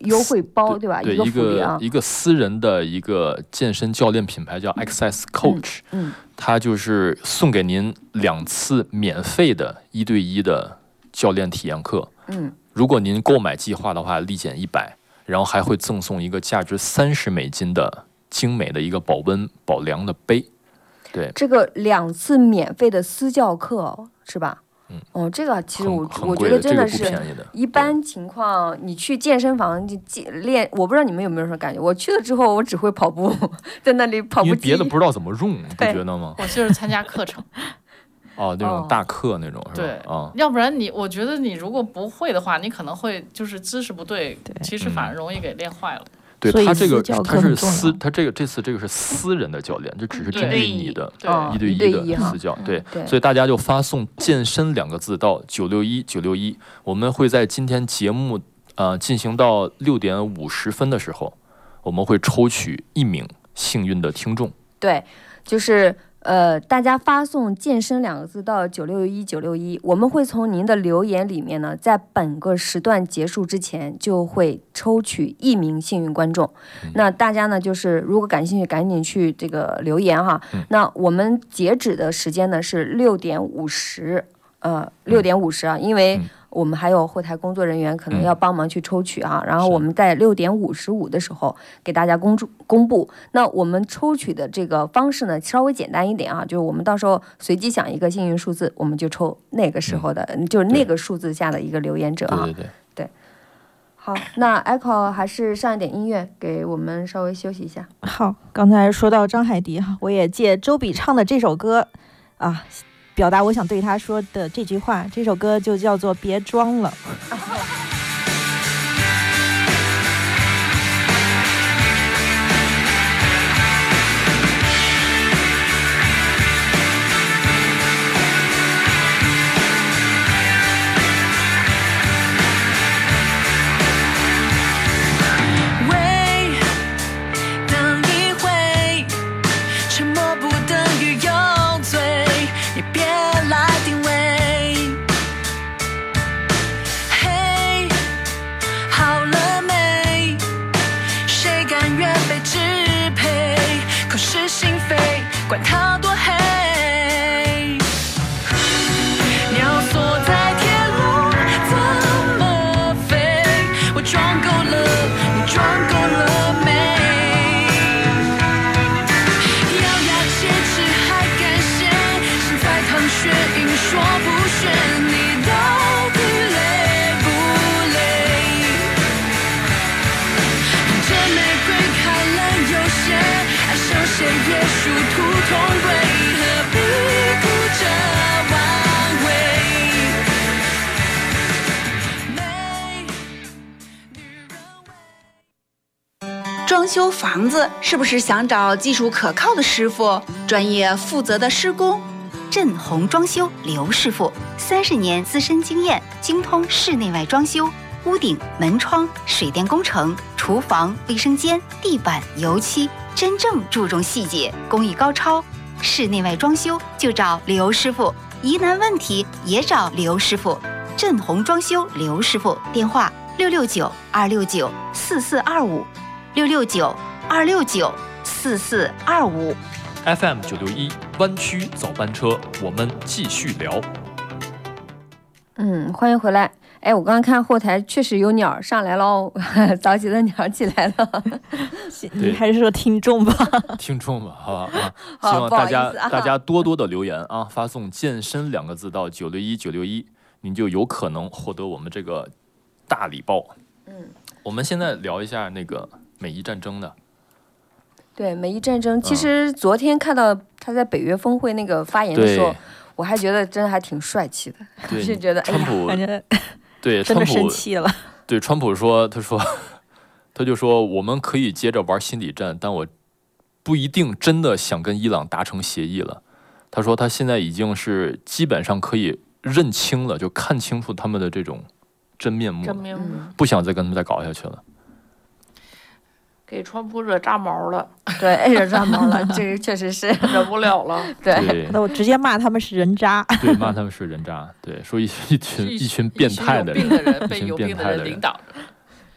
优惠包，对吧？ 对， 一个一福利啊， 个一个私人的一个健身教练品牌叫 Access Coach， 嗯，嗯它就是送给您两次免费的一对一的教练体验课。 嗯， 如果您购买计划的话，立减一百，然后还会赠送一个价值三十美金的精美的一个保温保凉的杯。对， 这个两次免费的私教课是吧？ 嗯， 哦，这个其实我我觉很贵的得真的是这个不便宜的一般情况，你去健身房就练，我不知道你们有没有什么感觉。我去了之后，我只会跑步，在那里跑步因为机， 别的不知道怎么用，你不觉得吗？ 我就是参加课程。 哦，那种大课那种、哦、是吧？ 对， 啊、 要不然你，我觉得你如果不会的话，你可能会就是姿势不对，对其实反而容易给练坏了。 对他这个，他是私，他这个这次这个是私人的教练，就只是针对你的一对一的私教。对，所以大家就发送“健身”两个字到九六一九六一，我们会在今天节目呃进行到六点五十分的时候，我们会抽取一名幸运的听众。 对，就是。呃，大家发送“健身”两个字到九六一九六一，我们会从您的留言里面呢，在本个时段结束之前就会抽取一名幸运观众。嗯、那大家呢，就是如果感兴趣，赶紧去这个留言哈。嗯、那我们截止的时间呢是六点五十，呃，六点五十啊，因为。嗯我们还有后台工作人员可能要帮忙去抽取啊，嗯、然后我们在六点五十五的时候给大家公注公布。那我们抽取的这个方式呢，稍微简单一点啊，就是我们到时候随机想一个幸运数字，我们就抽那个时候的，嗯、就是那个数字下的一个留言者啊。 对对对。 对。好，那 Echo 还是上一点音乐，给我们稍微休息一下。 好，刚才说到张海迪哈，我也借周笔畅的这首歌啊。表达我想对他说的这句话，这首歌就叫做《别装了》。 管它多黑，鸟锁在铁笼怎么飞？我装够了，你装够了没？咬牙切齿还敢写，现在淌血硬说不炫，你到底累不累？看着玫瑰开了又谢，爱上谁也殊途同归，何必哭着挽回？装修房子是不是想找技术可靠的师傅，专业负责的施工？ 振宏装修刘师傅，三十年资深经验，精通室内外装修、屋顶、门窗、水电工程、厨房、卫生间、地板、油漆，真正注重细节，工艺高超。室内外装修就找刘师傅，疑难问题也找刘师傅。振宏装修刘师傅，电话六六九二六九四四二五，六六九二六九四四二五。 F M 九六一湾区早班车，我们继续聊。 嗯，欢迎回来。哎，我刚刚看后台确实有鸟上来喽，早起的鸟起来了。 你还是说听众吧？ 听众吧，好吧啊！希望大家、啊、大家多多的留言啊，发送“健身”两个字到九六一九六一，您就有可能获得我们这个大礼包。 嗯， 我们现在聊一下那个美伊战争的。 对，美伊战争，其实昨天看到他在北约峰会那个发言的时候，我还觉得真的还挺帅气的，就觉得哎呀， 反正。 对， 真的生气了。 对，川普说，他说，他就说，我们可以接着玩心理战，但我不一定真的想跟伊朗达成协议了。他说，他现在已经是基本上可以认清了，就看清楚他们的这种真面目， 真面目， 不想再跟他们再搞下去了。 给川普惹炸毛了， 对，惹炸毛了，这个确实是忍不了了。 对， 那我直接骂他们是人渣。 对，骂他们是人渣。对，说一一群一群变态的人， 病的人被有病的人领导着。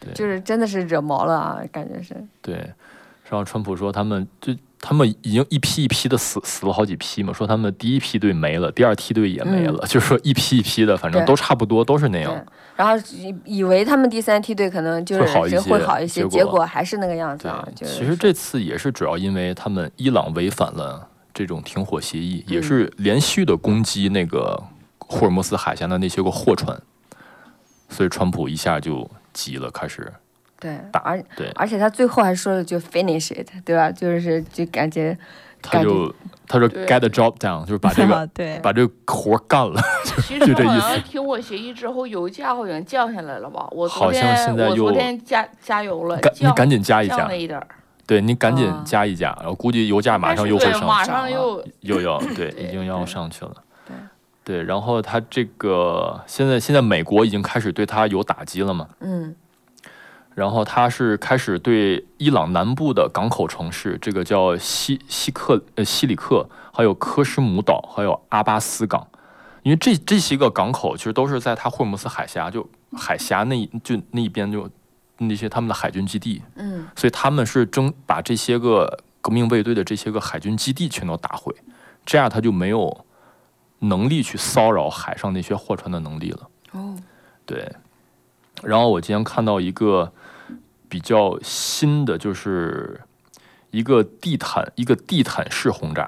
就是真的是惹毛了啊，感觉是。 对，然后川普说他们就他们已经一批一批的死死了好几批嘛，说他们第一批队没了，第二梯队也没了，嗯、就是说一批一批的，反正都差不多，都是那样。 然后以为他们第三梯队可能就是会好一些， 会好一些，结果还是那个样子啊。 对，其实这次也是主要因为他们伊朗违反了这种停火协议，嗯、也是连续的攻击那个霍尔木斯海峡的那些个货船，所以川普一下就急了，开始。 对， 打而对， 而且他最后还说了就 finish it， 对吧？就是就感觉， 他就他说 get the job done， 就是把这个对把这个活干了， 其实好像停火协议之后，油价好像降下来了吧？我昨天好像现在我昨天加加油了， 你赶紧加一加， 降了一点。 对你赶紧加一加，然后估计油价马上又会上， 马上又又要对，已经要上去了。对对，然后他这个现在现在美国已经开始对他有打击了嘛？ 嗯。 然后他是开始对伊朗南部的港口城市，这个叫西西克呃西里克，还有科什姆岛，还有阿巴斯港，因为这这些个港口其实都是在他霍尔木斯海峡就海峡那就那一边就那些他们的海军基地， 嗯， 所以他们是争把这些个革命卫队的这些个海军基地全都打毁，这样他就没有能力去骚扰海上那些货船的能力了。 哦， 对。然后我今天看到一个比较新的，就是一个地毯一个地毯式轰炸。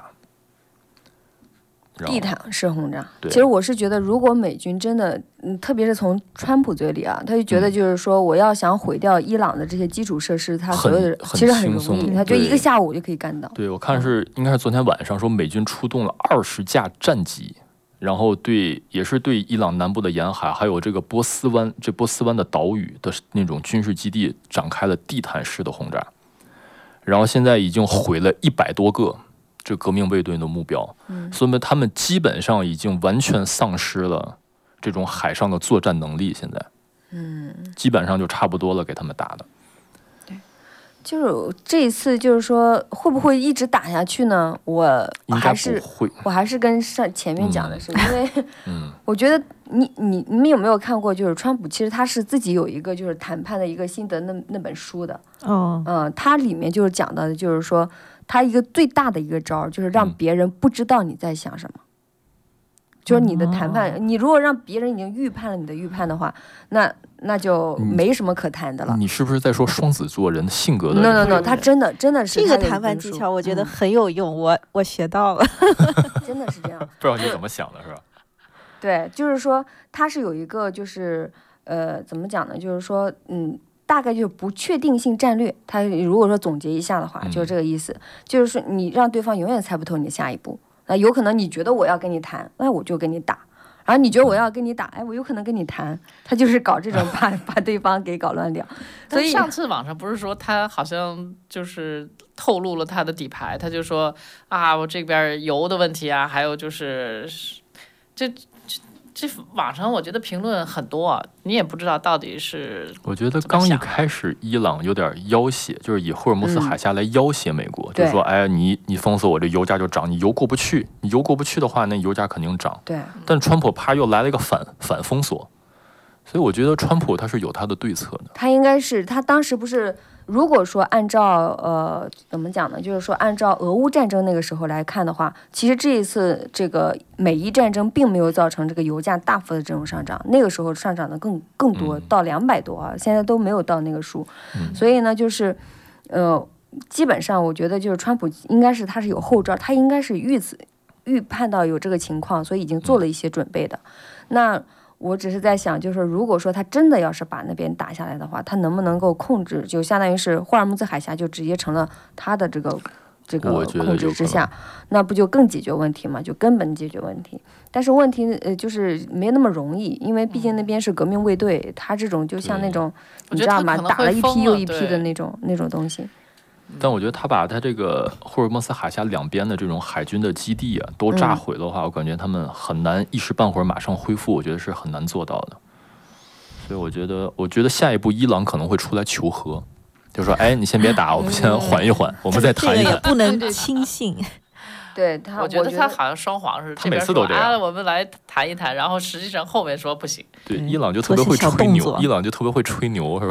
地毯式轰炸， 其实我是觉得，如果美军真的，嗯，特别是从川普嘴里啊，他就觉得就是说，我要想毁掉伊朗的这些基础设施，他所有的其实很容易，他就一个下午就可以干到。 对，我看是应该是昨天晚上说，美军出动了二十架战机。然后对，也是对伊朗南部的沿海，还有这个波斯湾，这波斯湾的岛屿的那种军事基地展开了地毯式的轰炸，然后现在已经毁了一百多个这革命卫队的目标， 嗯， 说明他们基本上已经完全丧失了这种海上的作战能力，现在， 嗯， 基本上就差不多了，给他们打的。 就是这一次，就是说会不会一直打下去呢？我还是我还是跟上前面讲的是， 嗯、 因为我觉得你你你们有没有看过？就是川普其实他是自己有一个就是谈判的一个心得那那本书的， 哦， 嗯，它里面就是讲到的，就是说他一个最大的一个招就是让别人不知道你在想什么。就是你的谈判，你如果让别人已经预判了你的预判的话，那那就没什么可谈的了。 你是不是在说双子座人的性格的 ？No No No， 他真的真的是这个谈判技巧，我觉得很有用，嗯、我我学到了， 真的是这样。 不知道你怎么想的，是吧？ 对，就是说他是有一个就是呃怎么讲呢？就是说嗯。大概就是不确定性战略，他如果说总结一下的话，就是这个意思，嗯、就是说你让对方永远猜不透你的下一步。那有可能你觉得我要跟你谈，那我就跟你打；然后你觉得我要跟你打，哎，我有可能跟你谈。他就是搞这种把把对方给搞乱掉。所以上次网上不是说他好像就是透露了他的底牌，他就说啊，我这边油的问题啊，还有就是这。这网上我觉得评论很多啊，你也不知道到底是。 我觉得刚一开始伊朗有点要挟，就是以霍尔木斯海峡来要挟美国，嗯、就是说，哎，你你封锁我，这油价就涨，你油过不去，你油过不去的话，那油价肯定涨。 对。 但川普啪又来了一个反反封锁，所以我觉得川普他是有他的对策的。 他应该是他当时不是。如果说按照呃怎么讲呢，就是说按照俄乌战争那个时候来看的话，其实这一次这个美伊战争并没有造成这个油价大幅的这种上涨，那个时候上涨的更更多， 嗯、 到两百多啊，现在都没有到那个数， 嗯、 所以呢，就是呃基本上我觉得就是川普应该是他是有后招，他应该是预此预判到有这个情况，所以已经做了一些准备的。嗯、那我只是在想，就是如果说他真的要是把那边打下来的话，他能不能够控制？就相当于是霍尔木兹海峡就直接成了他的这个这个控制之下，那不就更解决问题嘛？就根本解决问题。但是问题呃就是没那么容易，因为毕竟那边是革命卫队，他这种就像那种你知道吗？打了一批又一批的那种那种东西。 但我觉得他把他这个霍尔木斯海峡两边的这种海军的基地啊都炸毁的话，嗯、我感觉他们很难一时半会儿马上恢复，我觉得是很难做到的。所以我觉得，我觉得下一步伊朗可能会出来求和，就说，哎，你先别打，我们先缓一缓，我们再谈一谈。 这个也不能轻信。 对他， 我觉得他好像双簧是， 他每次都这样。 啊，我们来谈一谈，然后实际上后面说不行。 对，伊朗就特别会吹牛，伊朗就特别会吹牛，是吧？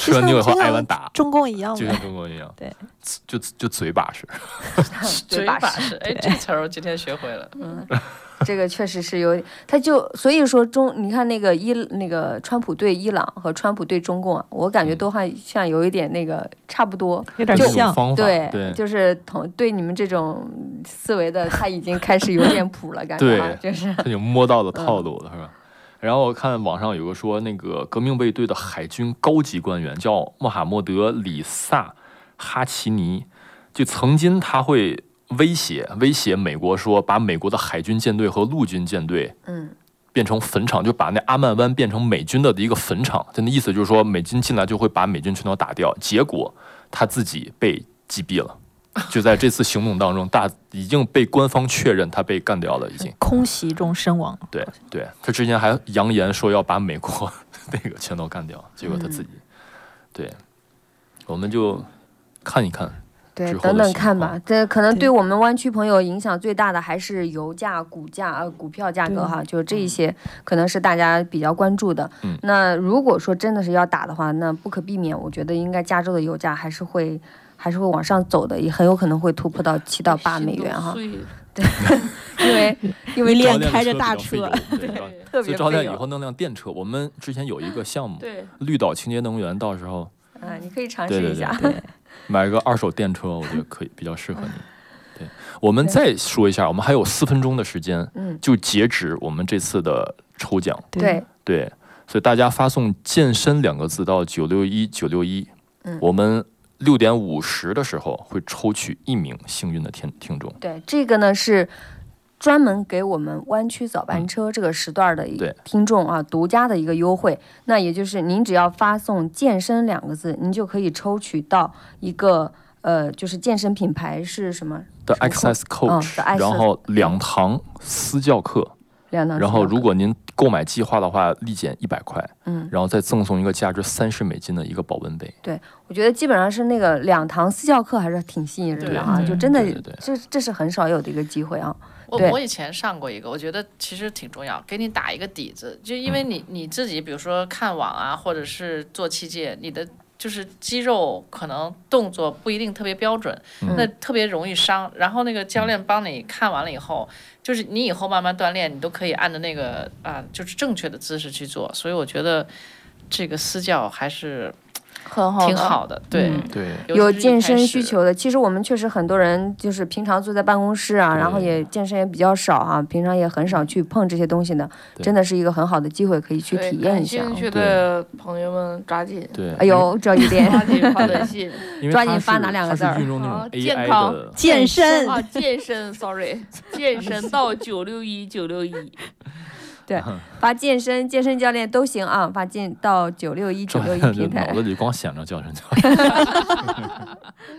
吃完牛以后挨完打， 中共一样， 就像中共一样， 对， 就就嘴把式， 嘴把式，哎，这词儿我今天学会了， 嗯。这个确实是有，他就所以说中，你看那个伊那个川普对伊朗和川普对中共啊，我感觉都还像有一点那个差不多， 有点像， 对， 对就是同对你们这种思维的，他已经开始有点谱了，感觉啊，就是他已经摸到了套路了，嗯、是吧？然后我看网上有个说，那个革命卫队的海军高级官员叫穆罕默德·里萨哈奇尼，就曾经他会。威胁威胁美国说，把美国的海军舰队和陆军舰队，嗯，变成坟场，就把那阿曼湾变成美军的一个坟场。他的意思就是说，美军进来就会把美军全都打掉。结果他自己被击毙了，就在这次行动当中，大已经被官方确认他被干掉了，已经空袭中身亡。 对对，他之前还扬言说要把美国那个全都干掉，结果他自己，嗯、对，我们就看一看。 对，等等看吧。这可能对我们湾区朋友影响最大的还是油价、股价、呃股票价格哈，就是这一些可能是大家比较关注的。嗯、那如果说真的是要打的话，那不可避免，我觉得应该加州的油价还是会还是会往上走的，也很有可能会突破到七到八美元哈。对，因为因为练开着大车， 对，特别。所以招练以后弄辆电车，我们之前有一个项目，对，绿岛清洁能源，到时候， 啊，你可以尝试一下。 对对对对买个二手电车，我觉得可以，比较适合你。对，我们再说一下，我们还有四分钟的时间，嗯，就截止我们这次的抽奖。 对对，所以大家发送“健身”两个字到九六一九六一，嗯，我们六点五十的时候会抽取一名幸运的听听众。 对，这个呢是。专门给我们湾区早班车这个时段的听众啊，独家的一个优惠。那也就是您只要发送“健身”两个字，您就可以抽取到一个呃，就是健身品牌是什么 ？The Access Coach，、嗯、然后两堂私教课。 两堂。 然后如果您购买计划的话，立减一百块，嗯，然后再赠送一个价值三十美金的一个保温杯。 对，我觉得基本上是那个两堂私教课还是挺吸引人的啊，就真的这这是很少有的一个机会啊。 我我以前上过一个，我觉得其实挺重要，给你打一个底子，就因为你你自己比如说看网啊，或者是做器械，你的就是肌肉可能动作不一定特别标准，嗯、那特别容易伤。然后那个教练帮你看完了以后，就是你以后慢慢锻炼，你都可以按照那个啊，就是正确的姿势去做。所以我觉得这个私教还是。 很好， 挺好的，对、 嗯、对。 有健身需求的，其实我们确实很多人就是平常坐在办公室啊，然后也健身也比较少啊，平常也很少去碰这些东西的，真的是一个很好的机会，可以去体验一下。 感兴趣的朋友们抓紧， 对， 哎呦，这一点， 抓紧发短信， 抓紧发哪两个字儿？ 健康、 健身啊，健身 ，sorry， 健身到九六一九六一。 对，发健身、健身教练都行啊，发进到九六一九六一平台。 脑子里光想着健身教练。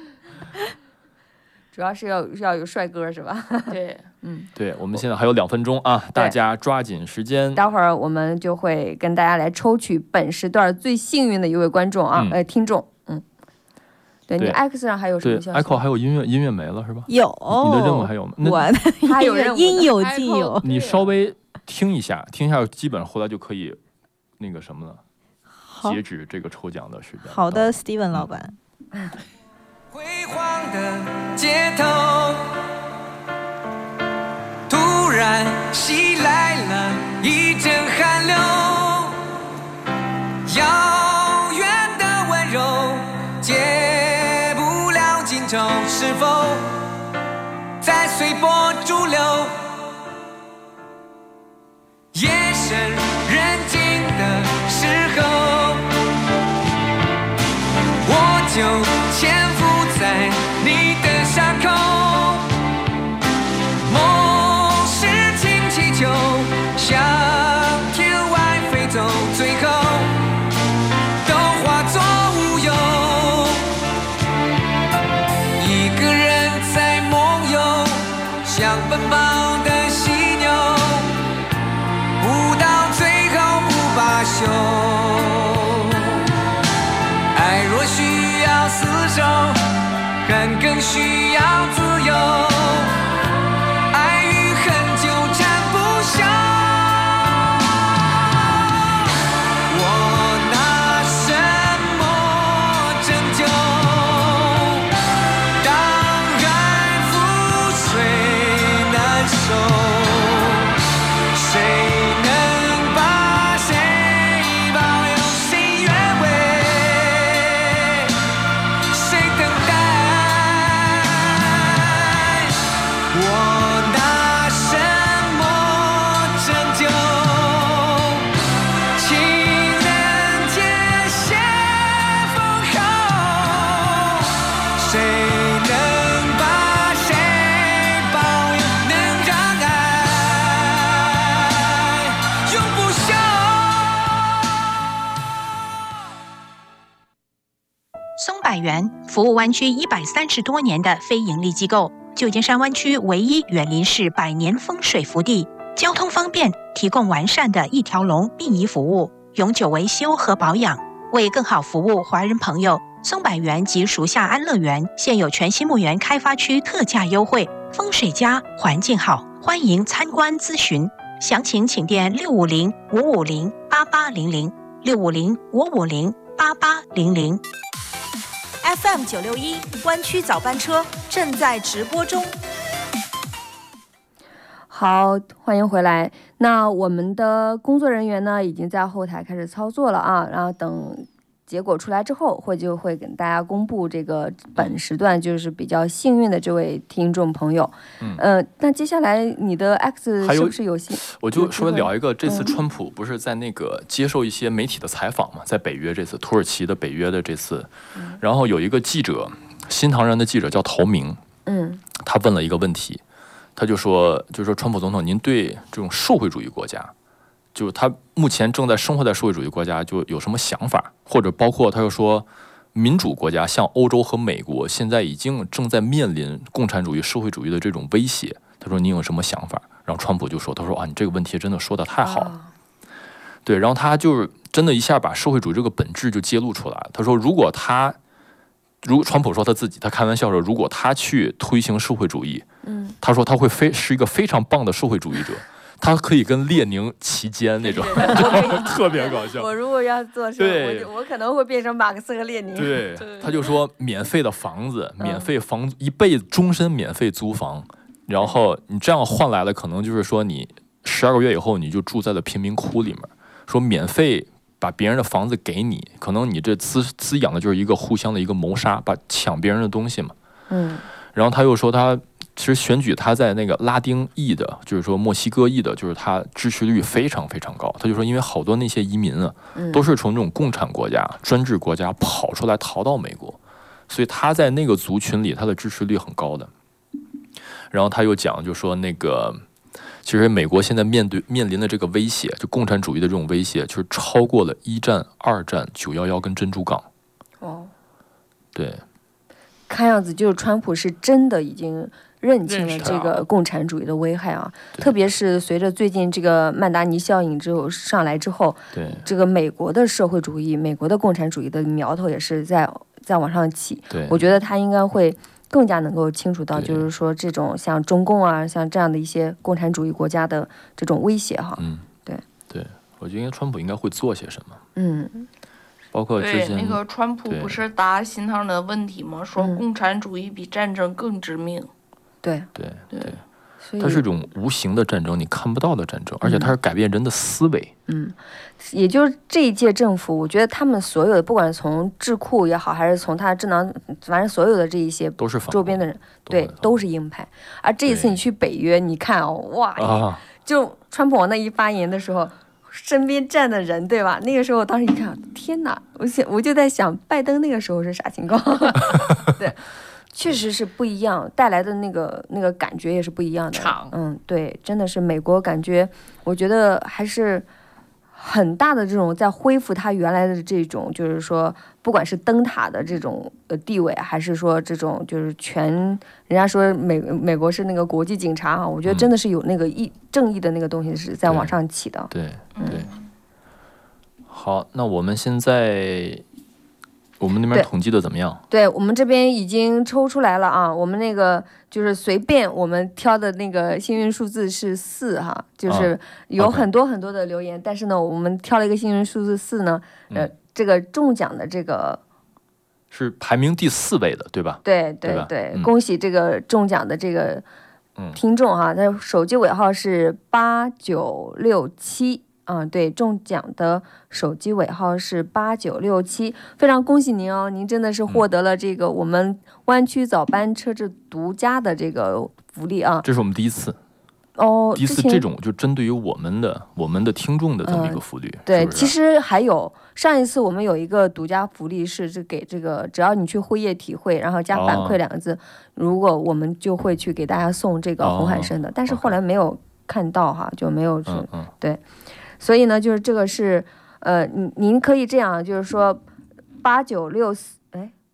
主要是要要有帅哥是吧？ 对， 嗯， 对，我们现在还有两分钟啊，大家抓紧时间。 待会儿我们就会跟大家来抽取本时段最幸运的一位观众啊，嗯、呃，听众，嗯。对, 对你 X 上还有什么消息 ？Echo 还有音乐，音乐没了是吧？ 有， 你的任务还有吗？ 我还有任务， 应有尽有。 你稍微听一下，听一下，基本上后来就可以那个什么了，截止这个抽奖的时间。 好的 ，Steven 老板。 辉煌的街头，突然袭来了一阵寒流，遥远的温柔。解不了尽头，是否在随波逐流？夜深人静的时候，我就潜伏在你的伤口，梦是氢气球向天外飞走，最后都化作乌有。像奔跑的犀牛，不到最后不罢休。爱若需要厮守，恨更需要自由。爱与恨纠缠不休。我拿什么元，服务湾区一百三十多年的非营利机构，旧金山湾区唯一园林式百年风水福地，交通方便，提供完善的一条龙殡仪服务、永久维修和保养。为更好服务华人朋友，松柏园及属下安乐园现有全新墓园开发区特价优惠，风水佳，环境好，欢迎参观咨询。详情请电六五零五五零八八零零六五零五五零八八零零。 F M 九六一湾区早班车正在直播中。 好，欢迎回来。那我们的工作人员呢，已经在后台开始操作了啊，然后等结果出来之后，会就会给大家公布这个本时段就是比较幸运的这位听众朋友。嗯，呃，那接下来你的 X 是不是有幸？ 我就说聊一个，这次川普不是在那个接受一些媒体的采访嘛，在北约这次土耳其的北约的这次，嗯、然后有一个记者，新唐人的记者叫陶明，嗯，他问了一个问题。他就说，就说川普总统，您对这种社会主义国家，就是他目前正在生活在社会主义国家，就有什么想法？或者包括他又说，民主国家像欧洲和美国，现在已经正在面临共产主义、社会主义的这种威胁。他说，您有什么想法？然后川普就说，他说啊，你这个问题真的说得太好了。对，然后他就是真的一下把社会主义这个本质就揭露出来了。他说，如果他如果川普说他自己，他开玩笑说，如果他去推行社会主义，嗯，他说他会非是一个非常棒的社会主义者，他可以跟列宁齐肩那种，特别搞笑。 我如果要做社会，我我可能会变成马克思和列宁。 对，他就说免费的房子，免费房、嗯、一辈子终身免费租房，然后你这样换来了，可能就是说你十二个月以后你就住在了贫民窟里面，说免费。把别人的房子给你，可能你这滋滋养的就是一个互相的一个谋杀，把抢别人的东西嘛。嗯。然后他又说他其实选举他在那个拉丁裔的，就是说墨西哥裔的，就是他支持率非常非常高。他就说因为好多那些移民啊，嗯、都是从这种共产国家、专制国家跑出来逃到美国，所以他在那个族群里他的支持率很高的。然后他又讲，就说那个。其实美国现在面对面临的这个威胁，就共产主义的这种威胁，就是超过了一战、二战、九一一跟珍珠港。哦，对， 看样子就是川普是真的已经认清了这个共产主义的危害啊，特别是随着最近这个曼达尼效应之后上来之后，对这个美国的社会主义、美国的共产主义的苗头也是在在往上起。对，我觉得他应该会。更加能够清楚到，就是说这种像中共啊，像这样的一些共产主义国家的这种威胁哈。嗯，对对，我觉得川普应该会做些什么。 嗯， 包括之前对那个川普不是答新唐人的问题吗？说共产主义比战争更致命。 对对对。它是一种无形的战争，你看不到的战争，而且它是改变人的思维。 嗯，也就是这一届政府，我觉得他们所有的，不管从智库也好，还是从他的智囊，反正所有的这一些都是周边的人，对，都是鹰派。而这一次你去北约，你看哦，哇，啊、就川普那一发言的时候，身边站的人，对吧？那个时候我当时一看，天哪！我想我就在想，拜登那个时候是啥情况？对。确实是不一样，带来的那个那个感觉也是不一样的。嗯，对，真的是美国感觉，我觉得还是很大的这种在恢复它原来的这种，就是说，不管是灯塔的这种呃地位，还是说这种就是全，人家说美美国是那个国际警察哈，我觉得真的是有那个义、嗯、正义的那个东西是在往上起的。 对对、对、嗯。好，那我们现在。我们那边统计的怎么样？ 对，对我们这边已经抽出来了啊！我们那个就是随便我们挑的那个幸运数字是四哈，就是有很多很多的留言，啊 okay、但是呢，我们挑了一个幸运数字四呢，呃，嗯、这个中奖的这个是排名第四位的，对吧？ 对对 对, 对、嗯，恭喜这个中奖的这个听众哈，他手机尾号是八九六七。嗯，对，中奖的手机尾号是八九六七，非常恭喜您哦！您真的是获得了这个我们湾区早班车这独家的这个福利啊！ 这是我们第一次哦， 第一次这种就针对于我们的我们的听众的这么一个福利。嗯、 对， 是是其实还有上一次我们有一个独家福利是这给这个，只要你去会业体会，然后加反馈两个字，哦、如果我们就会去给大家送这个红海参的，哦、但是后来没有看到哈，就没有是、嗯嗯、对。所以呢，就是这个是，呃，您您可以这样，就是说，八九六四，哎，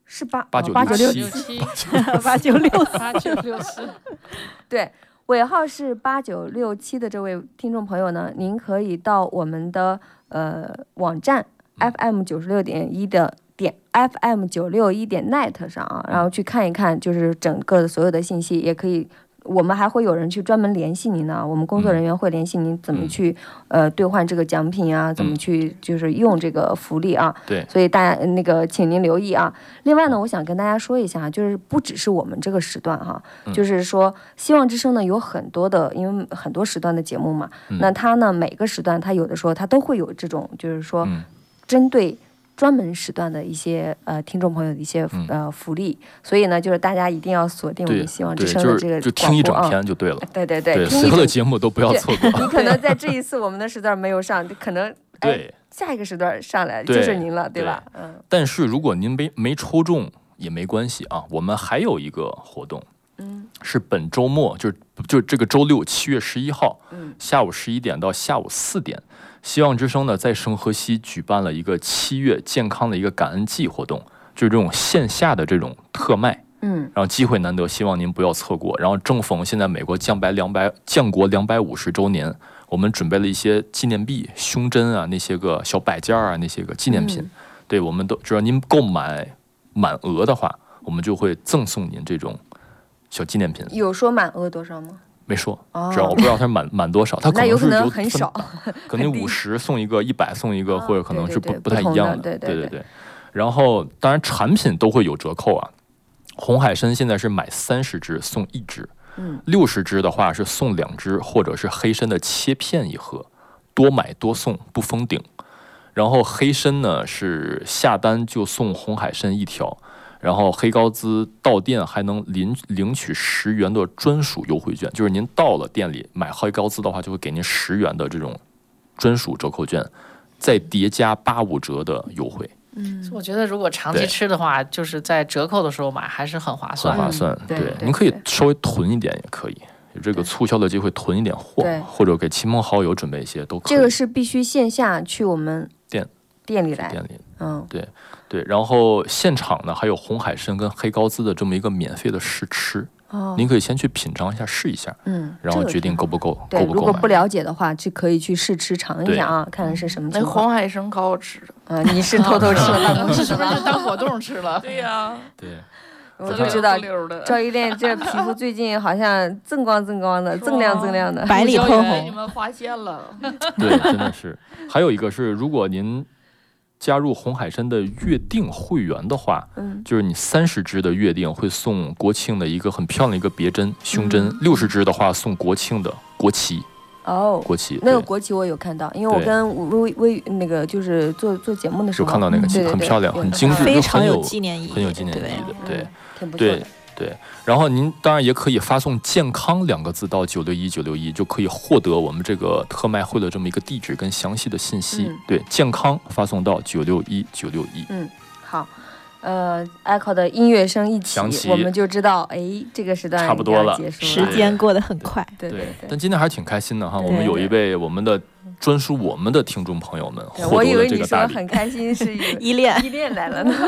是八八九八九六七八九六八九六七， 对，尾号是八九六七的这位听众朋友呢，您可以到我们的呃网站 F M 九十六点一的点 F M 九六一点 net 上啊，然后去看一看，就是整个的所有的信息，也可以。我们还会有人去专门联系您呢，我们工作人员会联系您怎么去、嗯、呃兑换这个奖品啊，怎么去就是用这个福利啊。 对， 所以大家那个请您留意啊。另外呢，我想跟大家说一下，就是不只是我们这个时段哈，嗯、就是说希望之声呢有很多的，因为很多时段的节目嘛，嗯、那它呢每个时段它有的时候它都会有这种就是说、嗯、针对。专门时段的一些呃听众朋友的一些呃福利，嗯、所以呢，就是大家一定要锁定我们希望之声的这个就听一整天就对了。 对对对， 对所有的节目都不要错过。 你可能在这一次我们的时段没有上，可能对、哎、 下一个时段上来就是您了， 对, 对吧？ 嗯。但是如果您没没抽中也没关系啊，我们还有一个活动，嗯，是本周末，就是就这个周六七月十一号，嗯，下午十一点到下午四点。希望之声呢，在圣荷西举办了一个七月健康的一个感恩季活动，就是这种线下的这种特卖，嗯，然后机会难得，希望您不要错过。然后正逢现在美国降白两百建国两百五十周年，我们准备了一些纪念币、胸针啊，那些个小摆件啊，那些个纪念品，嗯、对，我们都只要您购买满额的话，我们就会赠送您这种小纪念品。 有说满额多少吗？ 没说，只要我不知道它满满多少，它可能是有可能很少， 可能五十送一个，一百送一个，或者可能是不不太一样的， 对对对对。然后当然产品都会有折扣啊。红海参现在是买三十只送一只，嗯，六十只的话是送两只，或者是黑参的切片一盒，多买多送不封顶。然后黑参呢是下单就送红海参一条。然后黑高滋到店还能领领取十元的专属优惠券，就是您到了店里买黑高滋的话，就会给您十元的这种专属折扣券，再叠加八五折的优惠。 嗯，我觉得如果长期吃的话，就是在折扣的时候买还是很划算。 很划算，对，对您可以稍微囤一点也可以，有这个促销的机会囤一点货，或者给亲朋好友准备一些都可以。 这个是必须线下去我们店店里来， 店里， 嗯， 对。对，然后现场呢还有红海参跟黑高滋的这么一个免费的试吃，哦，您可以先去品尝一下试一下，嗯，然后决定够不够， 对， 够不够买。 如果不了解的话，就可以去试吃尝一下啊，看看是什么情况。 那红海参可好吃啊！你是偷偷吃了，办公室是不是当果冻吃了？ 对呀， 对， 我就知道赵一恋这皮肤最近好像锃光锃光的，锃亮锃亮的， 白里透红。 你们发现了？ 对，真的是。还有一个是，如果您加入红海参的月订会员的话，嗯，就是你三十支的月订会送国庆的一个很漂亮的一个别针胸针，六十支的话送国庆的国旗。 哦， 国旗那个国旗我有看到，因为我跟微微那个就是做做节目的时候有看到那个旗，很漂亮，很精致， 非常有纪念意义， 很有纪念意义的，对， 挺不错的。 对，然后您当然也可以发送健康两个字到九六一九六一，就可以获得我们这个特卖会的这么一个地址跟详细的信息。嗯、对，健康发送到九六一九六一。 嗯，好，呃 ，Echo 的音乐声一起，我们就知道，哎，这个时段差不多了， 时间过得很快。 对对对。 但今天还是挺开心的哈，我们有一位我们的专属我们的听众朋友们获得了这个大礼。 我以为你说很开心是依恋依恋来了呢。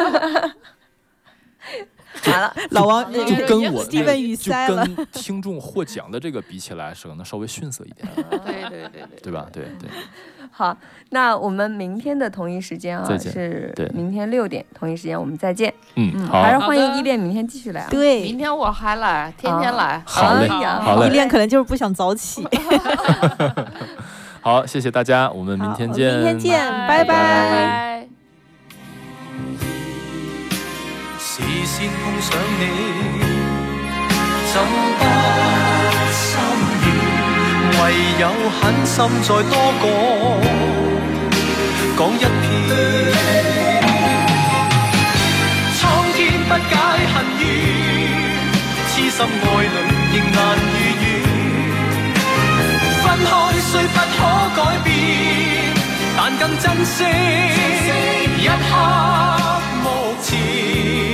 完了， 老王就跟我基本语塞了， 就跟听众获奖的这个比起来，是可能稍微逊色一点。 对对对对， 对吧？对对。 好，那我们明天的同一时间啊，是明天六点同一时间我们再见。 嗯，好， 还是欢迎依恋明天继续来啊。 对， 明天我还来，天天来。 好嘞，好嘞。 依恋可能就是不想早起。 好，谢谢大家，我们明天见。 明天见，拜拜。 視線碰上你，怎不心軟？唯有狠心再多講，講一遍。蒼天不解恨怨，痴心愛侶仍難如願。分開雖不可改變，但更珍惜一刻目前。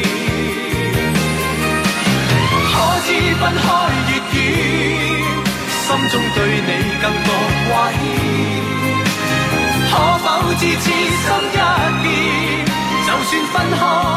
可知分開越遠，心中對你更覺掛牽。可否知痴心一變，就算分開